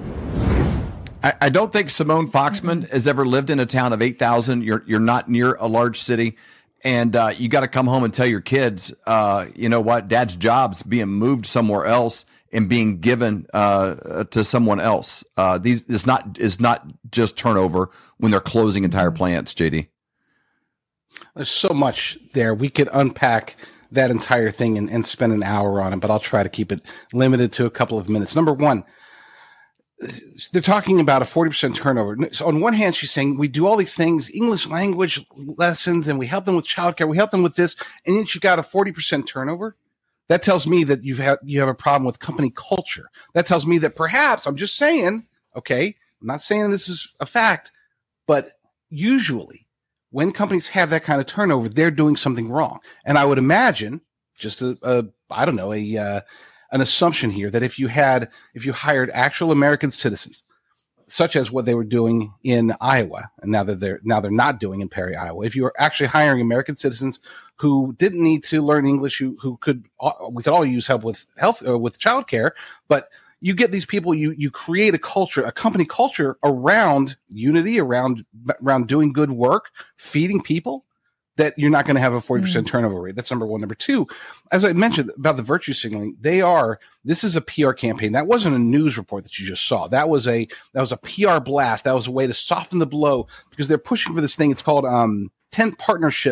I, I don't think Simone Foxman has ever lived in a town of eight thousand. You're, you're not near a large city. And uh, you got to come home and tell your kids, uh, you know what, dad's job's being moved somewhere else and being given uh, to someone else. Uh, these is not is not just turnover when they're closing entire plants, J D. There's so much there. We could unpack that entire thing and, and spend an hour on it, but I'll try to keep it limited to a couple of minutes. Number one, they're talking about a forty percent turnover. So on one hand, she's saying we do all these things, English language lessons, and we help them with childcare, we help them with this, and then you got a forty percent turnover. That tells me that you've had, you have a problem with company culture. That tells me that perhaps, I'm just saying, okay, I'm not saying this is a fact, but usually when companies have that kind of turnover, they're doing something wrong. And I would imagine, just a, a I don't know, a uh, an assumption here that if you had, if you hired actual American citizens, such as what they were doing in Iowa, and now that they're now they're not doing in Perry, Iowa. If you were actually hiring American citizens who didn't need to learn English, who who could we could all use help with health uh, with childcare, but you get these people, you you create a culture, a company culture around unity, around around doing good work, feeding people, that you're not going to have a forty percent mm-hmm. turnover rate. That's number one. Number two, as I mentioned about the virtue signaling, they are, this is a P R campaign. That wasn't a news report that you just saw. That was a, that was a P R blast. That was a way to soften the blow because they're pushing for this thing. It's called um, ten partnerships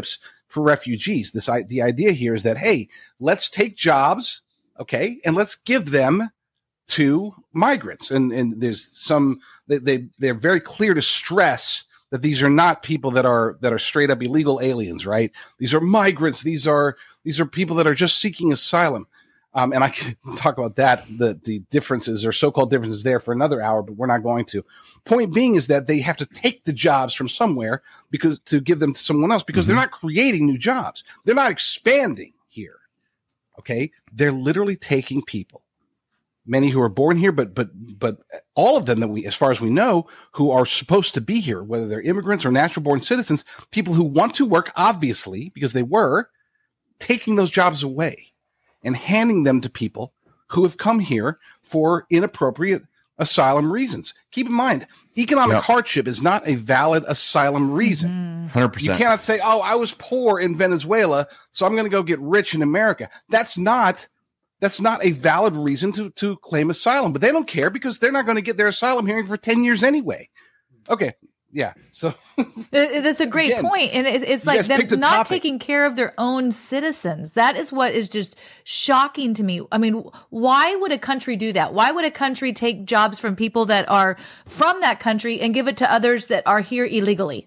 for refugees. This I, the idea here is that, hey, let's take jobs, okay, and let's give them to migrants. And and there's some they, they they're very clear to stress that these are not people that are that are straight up illegal aliens, right? These are migrants. These are these are people that are just seeking asylum. Um, and I can talk about that, the the differences or so-called differences there for another hour, but we're not going to. Point being is that they have to take the jobs from somewhere because to give them to someone else because mm-hmm. they're not creating new jobs. They're not expanding here. Okay? They're literally taking people. Many who are born here, but but but all of them that we, as far as we know, who are supposed to be here, whether they're immigrants or natural born citizens, people who want to work, obviously, because they were, taking those jobs away and handing them to people who have come here for inappropriate asylum reasons. Keep in mind, economic yep. hardship is not a valid asylum reason. Mm-hmm. one hundred percent. You cannot say, oh, I was poor in Venezuela, so I'm going to go get rich in America. That's not that's not a valid reason to, to claim asylum. But they don't care because they're not going to get their asylum hearing for ten years anyway. Okay. Yeah. So that's a great again, point. And it, it's like them not topic. taking care of their own citizens. That is what is just shocking to me. I mean, why would a country do that? Why would a country take jobs from people that are from that country and give it to others that are here illegally?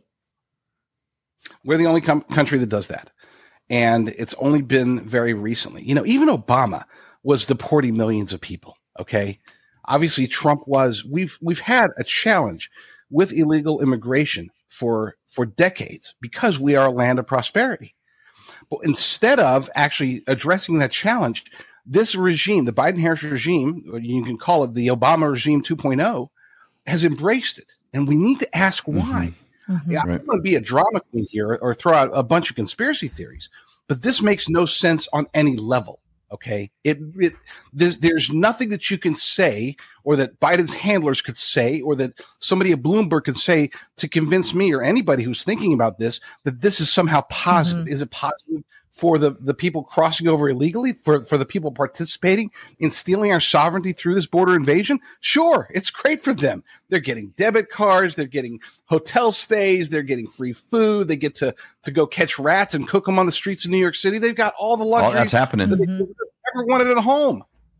We're the only com- country that does that. And it's only been very recently. You know, even Obama was deporting millions of people. Okay. Obviously, Trump was. We've we've had a challenge with illegal immigration for for decades because we are a land of prosperity. But instead of actually addressing that challenge, this regime, the Biden-Harris regime, or you can call it the Obama regime two point oh, has embraced it. And we need to ask why. Mm-hmm. Yeah, right. I'm going to be a drama queen here or throw out a bunch of conspiracy theories, but this makes no sense on any level. Okay, it, it there's there's nothing that you can say or that Biden's handlers could say or that somebody at Bloomberg could say to convince me or anybody who's thinking about this that this is somehow positive. Mm-hmm. Is it positive for the, the people crossing over illegally, for, for the people participating in stealing our sovereignty through this border invasion? Sure, it's great for them. They're getting debit cards, they're getting hotel stays, they're getting free food, they get to, to go catch rats and cook them on the streets of New York City. They've got all the luxuries. Oh, that's happening. That they mm-hmm. never wanted at home.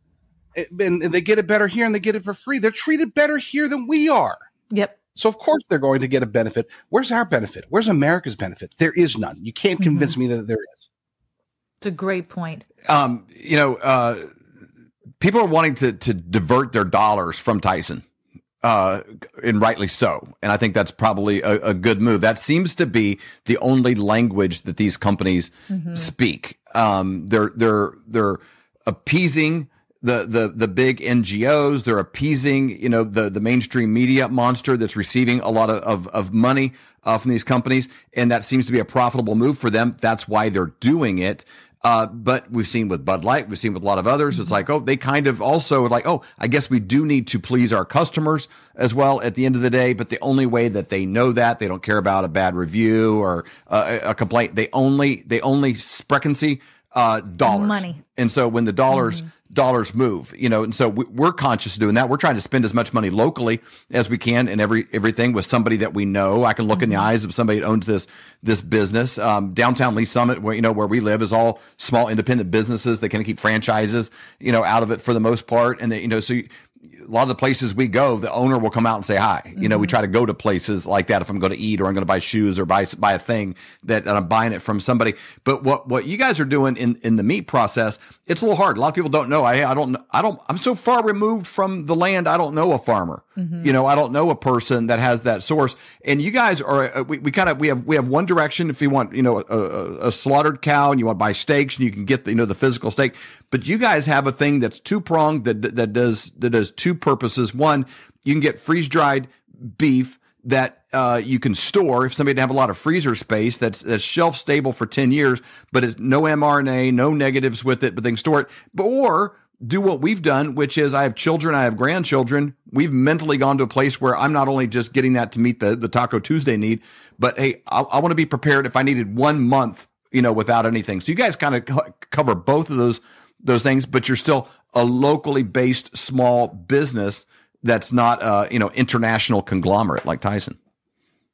It, and, and they get it better here and they get it for free. They're treated better here than we are. Yep. So, of course, they're going to get a benefit. Where's our benefit? Where's America's benefit? There is none. You can't convince mm-hmm. me that there is. It's a great point. Um, you know, uh, people are wanting to to divert their dollars from Tyson, uh, and rightly so. And I think that's probably a, a good move. That seems to be the only language that these companies mm-hmm. speak. Um, they're they're they're appeasing the the the big N G Os. They're appeasing, you know, the the mainstream media monster that's receiving a lot of of, of money uh, from these companies, and that seems to be a profitable move for them. That's why they're doing it. Uh, but we've seen with Bud Light, we've seen with a lot of others, it's like, oh, they kind of also like, oh, I guess we do need to please our customers as well at the end of the day. But the only way that they know that, they don't care about a bad review or uh, a complaint. They only, they only frequency uh, dollars. Money. And so when the dollars, mm-hmm. dollars move, you know, and so we, we're conscious of doing that. We're trying to spend as much money locally as we can and every, everything with somebody that we know. I can look mm-hmm. in the eyes of somebody that owns this, this business. Um, downtown Lee Summit, where, you know, where we live is all small independent businesses. They kind of keep franchises, you know, out of it for the most part. And they, you know, so you, a lot of the places we go, the owner will come out and say hi. Mm-hmm. You know, we try to go to places like that if I'm going to eat or I'm going to buy shoes or buy buy a thing that, that I'm buying it from somebody. But what what you guys are doing in in the meat process, it's a little hard. A lot of people don't know. I I don't I don't I'm so far removed from the land. I don't know a farmer. Mm-hmm. You know, I don't know a person that has that source. And you guys are we, we kind of we have we have one direction. If you want, you know, a, a, a slaughtered cow and you want to buy steaks and you can get the, you know, the physical steak. But you guys have a thing that's two pronged that that does that does two purposes. One, you can get freeze dried beef that uh, you can store if somebody didn't have a lot of freezer space that's that's shelf stable for ten years, but it's no mRNA, no negatives with it, but they can store it. But, or do what we've done, which is I have children, I have grandchildren. We've mentally gone to a place where I'm not only just getting that to meet the, the Taco Tuesday need, but hey, I, I want to be prepared if I needed one month, you know, without anything. So you guys kind of co- cover both of those those things, but you're still a locally based small business that's not a, you know, international conglomerate like Tyson.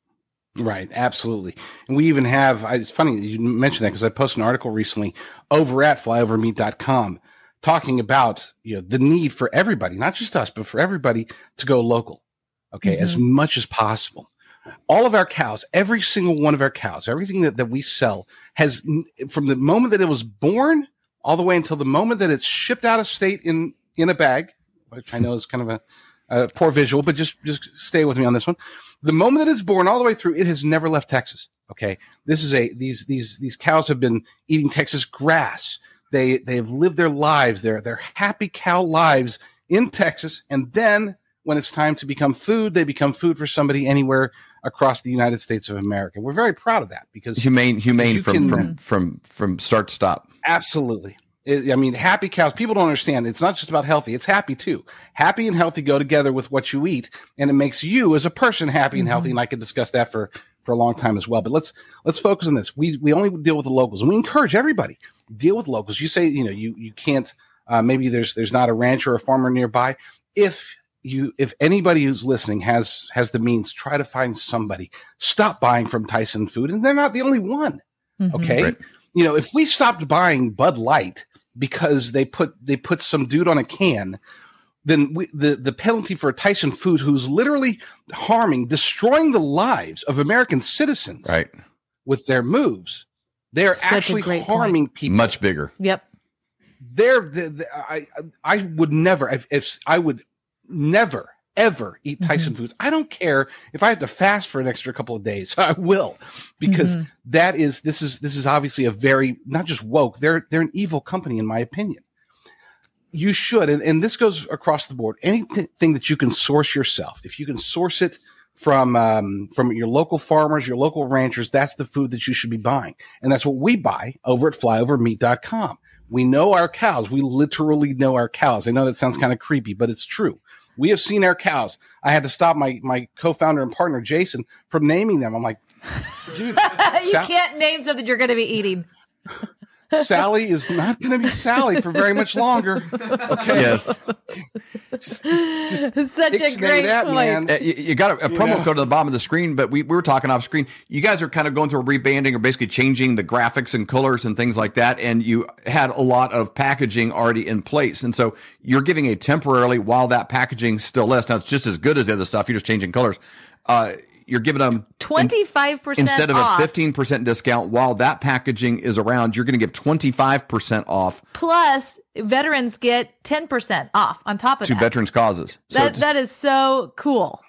Right, absolutely. And we even have, I, it's funny you mentioned that because I posted an article recently over at flyover meat dot com talking about, you know, the need for everybody, not just us, but for everybody to go local, okay, mm-hmm. as much as possible. All of our cows, every single one of our cows, everything that, that we sell has, from the moment that it was born all the way until the moment that it's shipped out of state in, in a bag, which I know is kind of a, a poor visual, but just, just stay with me on this one. The moment that it's born all the way through, it has never left Texas. Okay. This is a, these, these, these cows have been eating Texas grass. They, they've lived their lives, their, their happy cow lives in Texas. And then when it's time to become food, they become food for somebody anywhere across the United States of America. We're very proud of that because humane, humane from, can, from, from, from start to stop. Absolutely. It, I mean, happy cows, people don't understand. It's not just about healthy. It's happy too. Happy and healthy go together with what you eat, and it makes you as a person happy and healthy. Mm-hmm. And I could discuss that for, for a long time as well. But let's, let's focus on this. We, we only deal with the locals, and we encourage everybody deal with locals. You say, you know, you, you can't, uh, maybe there's, there's not a rancher or a farmer nearby. If you, if anybody who's listening has, has the means, try to find somebody. Stop buying from Tyson Food, and they're not the only one. Mm-hmm. Okay. Right. You know, if we stopped buying Bud Light because they put they put some dude on a can, then we, the the penalty for Tyson Foods, who's literally harming, destroying the lives of American citizens, right, with their moves, they are Such actually harming point. people. Much bigger. Yep. They're, they're, they're I I would never if, if I would never ever eat Tyson mm-hmm. Foods. I don't care if I have to fast for an extra couple of days. I will, because mm-hmm. that is this is this is obviously a very not just woke. They're they're an evil company, in my opinion. You should, and, and this goes across the board. Anything that you can source yourself, if you can source it from um, from your local farmers, your local ranchers, that's the food that you should be buying, and that's what we buy over at flyover meat dot com. We know our cows. We literally know our cows. I know that sounds kind of creepy, but it's true. We have seen our cows. I had to stop my my co-founder and partner, Jason, from naming them. I'm like, dude, you Sal- can't name something you're going to be eating. Sally is not going to be Sally for very much longer. Okay. Yes. just, just, just Such a great that, point. Uh, you, you got a, a promo yeah. code at the bottom of the screen, but we, we were talking off screen. You guys are kind of going through a rebanding or basically changing the graphics and colors and things like that. And you had a lot of packaging already in place. And so you're giving a temporarily while that packaging still lasts. Now it's just as good as the other stuff. You're just changing colors. Uh, You're giving them twenty-five percent in, instead of off. a fifteen percent discount while that packaging is around. You're going to give twenty-five percent off. Plus, veterans get ten percent off on top of to that. To veterans causes. That so that is so cool.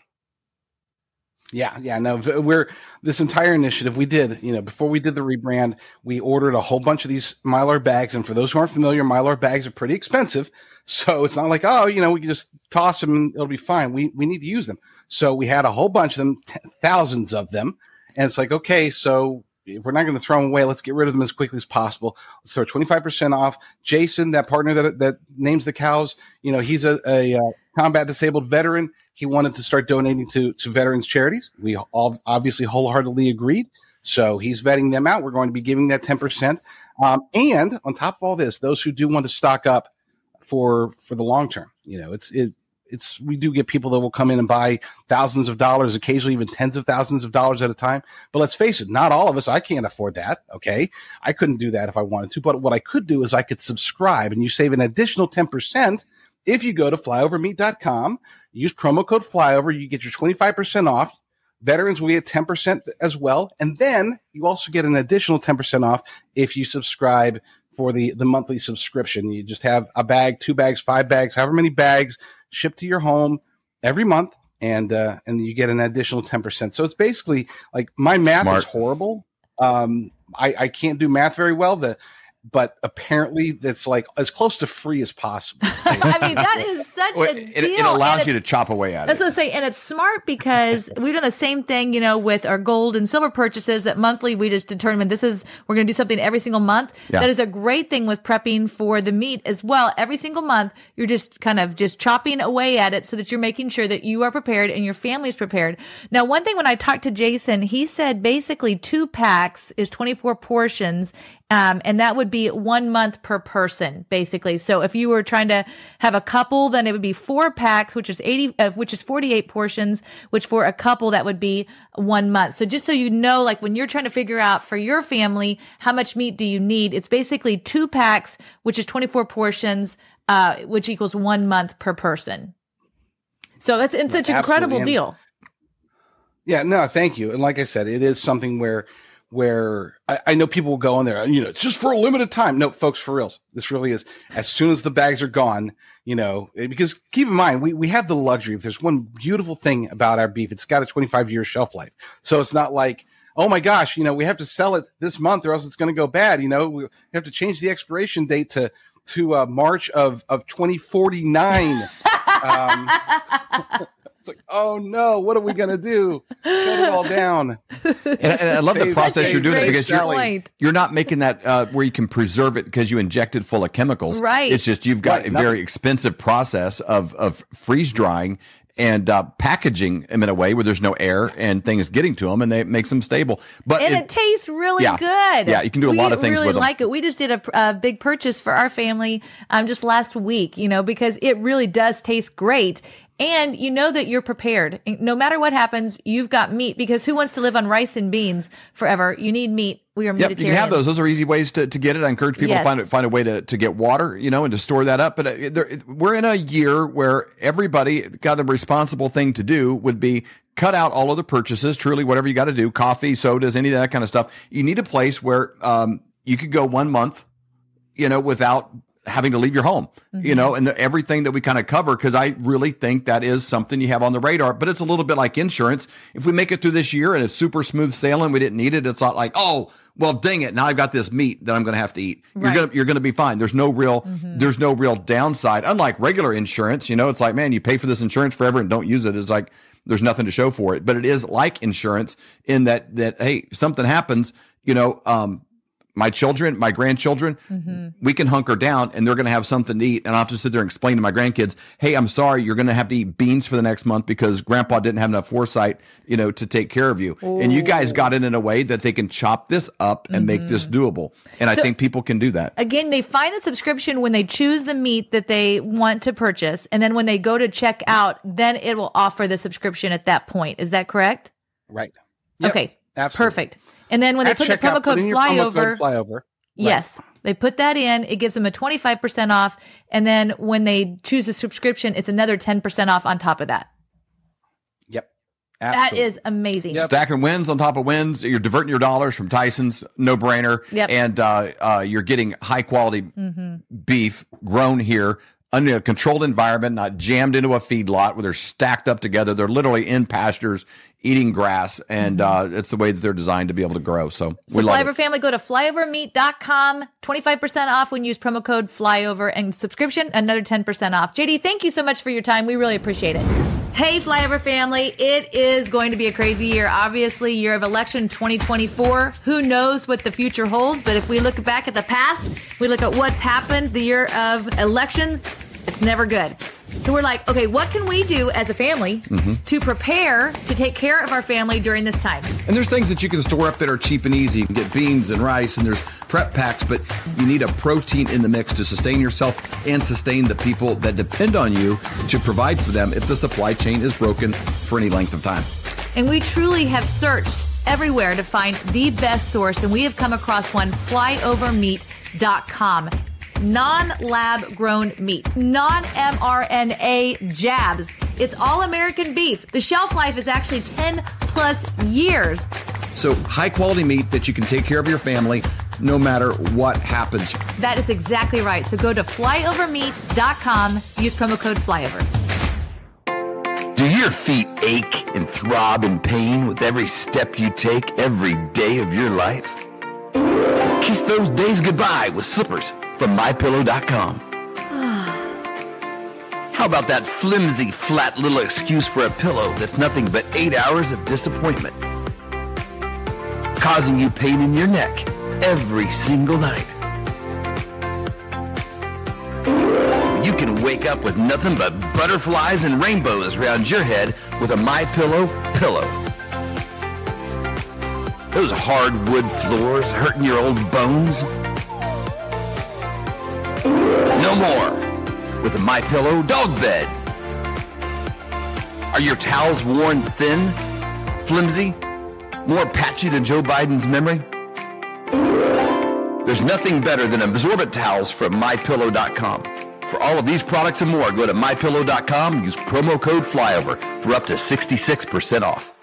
Yeah, yeah. No, we're this entire initiative we did, you know, before we did the rebrand, we ordered a whole bunch of these Mylar bags. And for those who aren't familiar, Mylar bags are pretty expensive. So it's not like, oh, you know, we can just toss them and it'll be fine. We we need to use them. So we had a whole bunch of them, t- thousands of them. And it's like, okay, so if we're not going to throw them away, let's get rid of them as quickly as possible. Let's throw twenty-five percent off. Jason, that partner that that names the cows, you know, he's a, a, a combat disabled veteran. He wanted to start donating to, to veterans charities. We all obviously wholeheartedly agreed. So he's vetting them out. We're going to be giving that ten percent. Um, and on top of all this, those who do want to stock up for, for the long term, you know, it's, it, it's, we do get people that will come in and buy thousands of dollars, occasionally even tens of thousands of dollars at a time. But let's face it, not all of us, I can't afford that. Okay. I couldn't do that if I wanted to, but what I could do is I could subscribe and you save an additional ten percent. If you go to flyover meat dot com, use promo code flyover, you get your twenty-five percent off. Veterans will get ten percent as well. And then you also get an additional ten percent off if you subscribe for the, the monthly subscription. You just have a bag, two bags, five bags, however many bags shipped to your home every month. And, uh, and you get an additional ten percent. So it's basically like my math Smart. is horrible. Um, I, I can't do math very well. The, But apparently that's like as close to free as possible. I mean, that is such well, a it, deal. It allows you to chop away at that's it. That's what I say. And it's smart because we've done the same thing, you know, with our gold and silver purchases that monthly we just determined this is, we're going to do something every single month. Yeah. That is a great thing with prepping for the meat as well. Every single month, you're just kind of just chopping away at it so that you're making sure that you are prepared and your family's prepared. Now, one thing when I talked to Jason, he said basically two packs is twenty-four portions. Um, and that would be one month per person, basically. So if you were trying to have a couple, then it would be four packs, which is eighty, uh, which is forty-eight portions, which for a couple that would be one month. So just so you know, like when you're trying to figure out for your family how much meat do you need, it's basically two packs, which is twenty-four portions, uh, which equals one month per person. So that's it's such an incredible and, deal. Yeah, no, thank you. And like I said, it is something where where I, I know people will go in there, you know, it's just for a limited time. No, folks, for reals. This really is. As soon as the bags are gone, you know, because keep in mind, we, we have the luxury. If there's one beautiful thing about our beef, it's got a twenty-five year shelf life. So it's not like, oh my gosh, you know, we have to sell it this month or else it's going to go bad. You know, we have to change the expiration date to, to uh, March of, of twenty forty-nine. um, It's like, oh no, what are we going to do? Shut it all down. And, and I love the process you're doing it because you're, you're not making that uh, where you can preserve it because you inject it full of chemicals. Right. It's just you've got Right, a nothing. very expensive process of, of freeze drying and uh, packaging them in a way where there's no air and things getting to them and they it makes them stable. But And it, it, tastes really yeah. good. Yeah, you can do a we lot of things really with them. like it. We just did a, a big purchase for our family um, just last week, you know, because it really does taste great. And you know that you're prepared. No matter what happens, you've got meat because who wants to live on rice and beans forever? You need meat. We are Yep, Mediterranean. you can have those. Those are easy ways to, to get it. I encourage people Yes. to find find a way to, to get water, you know, and to store that up. But uh, there, we're in a year where everybody got the responsible thing to do would be cut out all of the purchases. Truly, whatever you got to do, coffee, sodas, any of that kind of stuff. You need a place where um, you could go one month, you know, without having to leave your home, Mm-hmm. you know, and the, everything that we kind of cover, because I really think that is something you have on the radar. But it's a little bit like insurance. If we make it through this year and it's super smooth sailing, we didn't need it. It's not like, oh, well, dang it, now I've got this meat that I'm going to have to eat. Right. You're gonna you're gonna be fine. There's no real Mm-hmm. there's no real downside. Unlike regular insurance, you know, it's like, man, you pay for this insurance forever and don't use it. It's like there's nothing to show for it. But it is like insurance in that that hey, something happens, you know, um, my children, my grandchildren, Mm-hmm. we can hunker down and they're going to have something to eat. And I'll have to sit there and explain to my grandkids, hey, I'm sorry, you're going to have to eat beans for the next month because grandpa didn't have enough foresight, you know, to take care of you. Ooh. And you guys got it in a way that they can chop this up and make this doable. And I So- think people can do that. Again, they find the subscription when they choose the meat that they want to purchase. And then when they go to check out, then it will offer the subscription at that point. Is that correct? Right. Yep, Okay. absolutely. Perfect. And then when they At put the checkout, promo put code in your promo flyover, code flyover. yes, they put that in. It gives them a twenty-five percent off. And then when they choose a subscription, it's another ten percent off on top of that. Yep. That Absolutely. is amazing. Stacking wins on top of wins. You're diverting your dollars from Tyson's, no brainer. Yep. And uh, uh, you're getting high quality Mm-hmm. beef grown here under a controlled environment, not jammed into a feedlot where they're stacked up together. They're literally in pastures eating grass, and uh, it's the way that they're designed to be able to grow. So, So we love Flyover it. family, go to flyover meat dot com, twenty-five percent off when you use promo code flyover, and subscription, another ten percent off. J D, thank you so much for your time. We really appreciate it. Hey, Flyover family, it is going to be a crazy year. Obviously, year of election twenty twenty-four. Who knows what the future holds? But if we look back at the past, we look at what's happened the year of elections, it's never good. So we're like, okay, what can we do as a family Mm-hmm. to prepare to take care of our family during this time? And there's things that you can store up that are cheap and easy. You can get beans and rice, and there's prep packs, but you need a protein in the mix to sustain yourself and sustain the people that depend on you to provide for them if the supply chain is broken for any length of time. And we truly have searched everywhere to find the best source, and we have come across one, flyover meat dot com. Non-lab grown meat, non-mRNA jabs. It's all American beef. The shelf life is actually ten plus years. So high quality meat that you can take care of your family no matter what happens. That is exactly right. So go to flyover meat dot com, use promo code flyover. Do your feet ache and throb in pain with every step you take every day of your life? Kiss those days goodbye with slippers from my pillow dot com. How about that flimsy, flat little excuse for a pillow that's nothing but eight hours of disappointment, causing you pain in your neck every single night? You can wake up with nothing but butterflies and rainbows around your head with a MyPillow pillow. Those hardwood floors hurting your old bones? No more. with a MyPillow dog bed. Are your towels worn thin, flimsy, more patchy than Joe Biden's memory? There's nothing better than absorbent towels from my pillow dot com. For all of these products and more, go to my pillow dot com, use promo code FLYOVER for up to sixty-six percent off.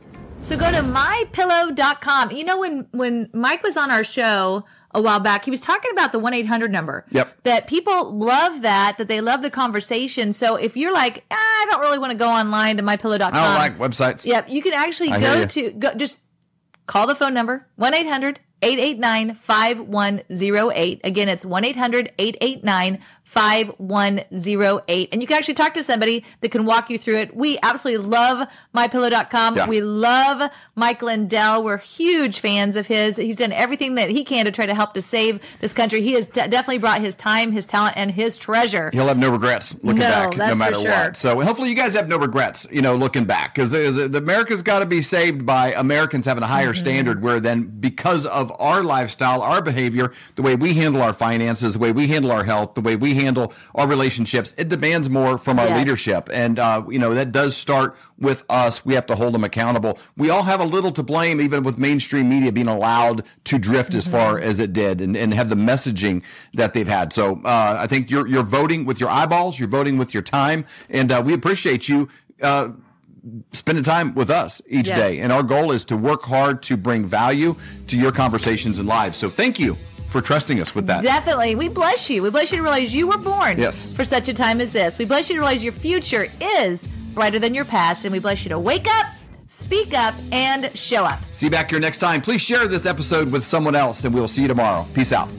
So go to my pillow dot com. You know, when, when Mike was on our show a while back, he was talking about the one eight hundred number. Yep. That people love that, that they love the conversation. So if you're like, ah, I don't really want to go online to my pillow dot com. I don't like websites. Yep. You can actually I go to, go, just call the phone number, one eight hundred eight eight nine five one zero eight. Again, it's one eight hundred eight eight nine five one zero eight. And you can actually talk to somebody that can walk you through it. We absolutely love my pillow dot com. Yeah. We love Mike Lindell. We're huge fans of his. He's done everything that he can to try to help to save this country. He has de- definitely brought his time, his talent, and his treasure. He'll have no regrets looking No, back, that's no matter for sure. what. So hopefully you guys have no regrets, you know, looking back, because America's got to be saved by Americans having a higher Mm-hmm. standard, where then because of our lifestyle, our behavior, the way we handle our finances, the way we handle our health, the way we handle our relationships, it demands more from our Yes. leadership. And, uh, you know, that does start with us. We have to hold them accountable. We all have a little to blame, even with mainstream media being allowed to drift mm-hmm. as far as it did, and, and have the messaging that they've had. So uh, I think you're, you're voting with your eyeballs, you're voting with your time, and uh, we appreciate you uh, spending time with us each Yes. day. And our goal is to work hard to bring value to your conversations and lives. So thank you for trusting us with that. Definitely. We bless you. We bless you to realize you were born Yes. for such a time as this. We bless you to realize your future is brighter than your past. And we bless you to wake up, speak up, and show up. See you back here next time. Please share this episode with someone else, and we'll see you tomorrow. Peace out.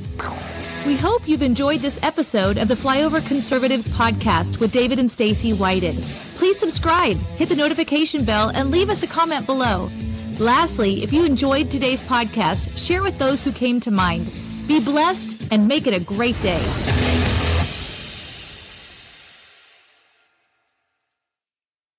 We hope you've enjoyed this episode of the Flyover Conservatives podcast with David and Stacy Whited. Please subscribe, hit the notification bell, and leave us a comment below. Lastly, if you enjoyed today's podcast, share with those who came to mind. Be blessed and make it a great day.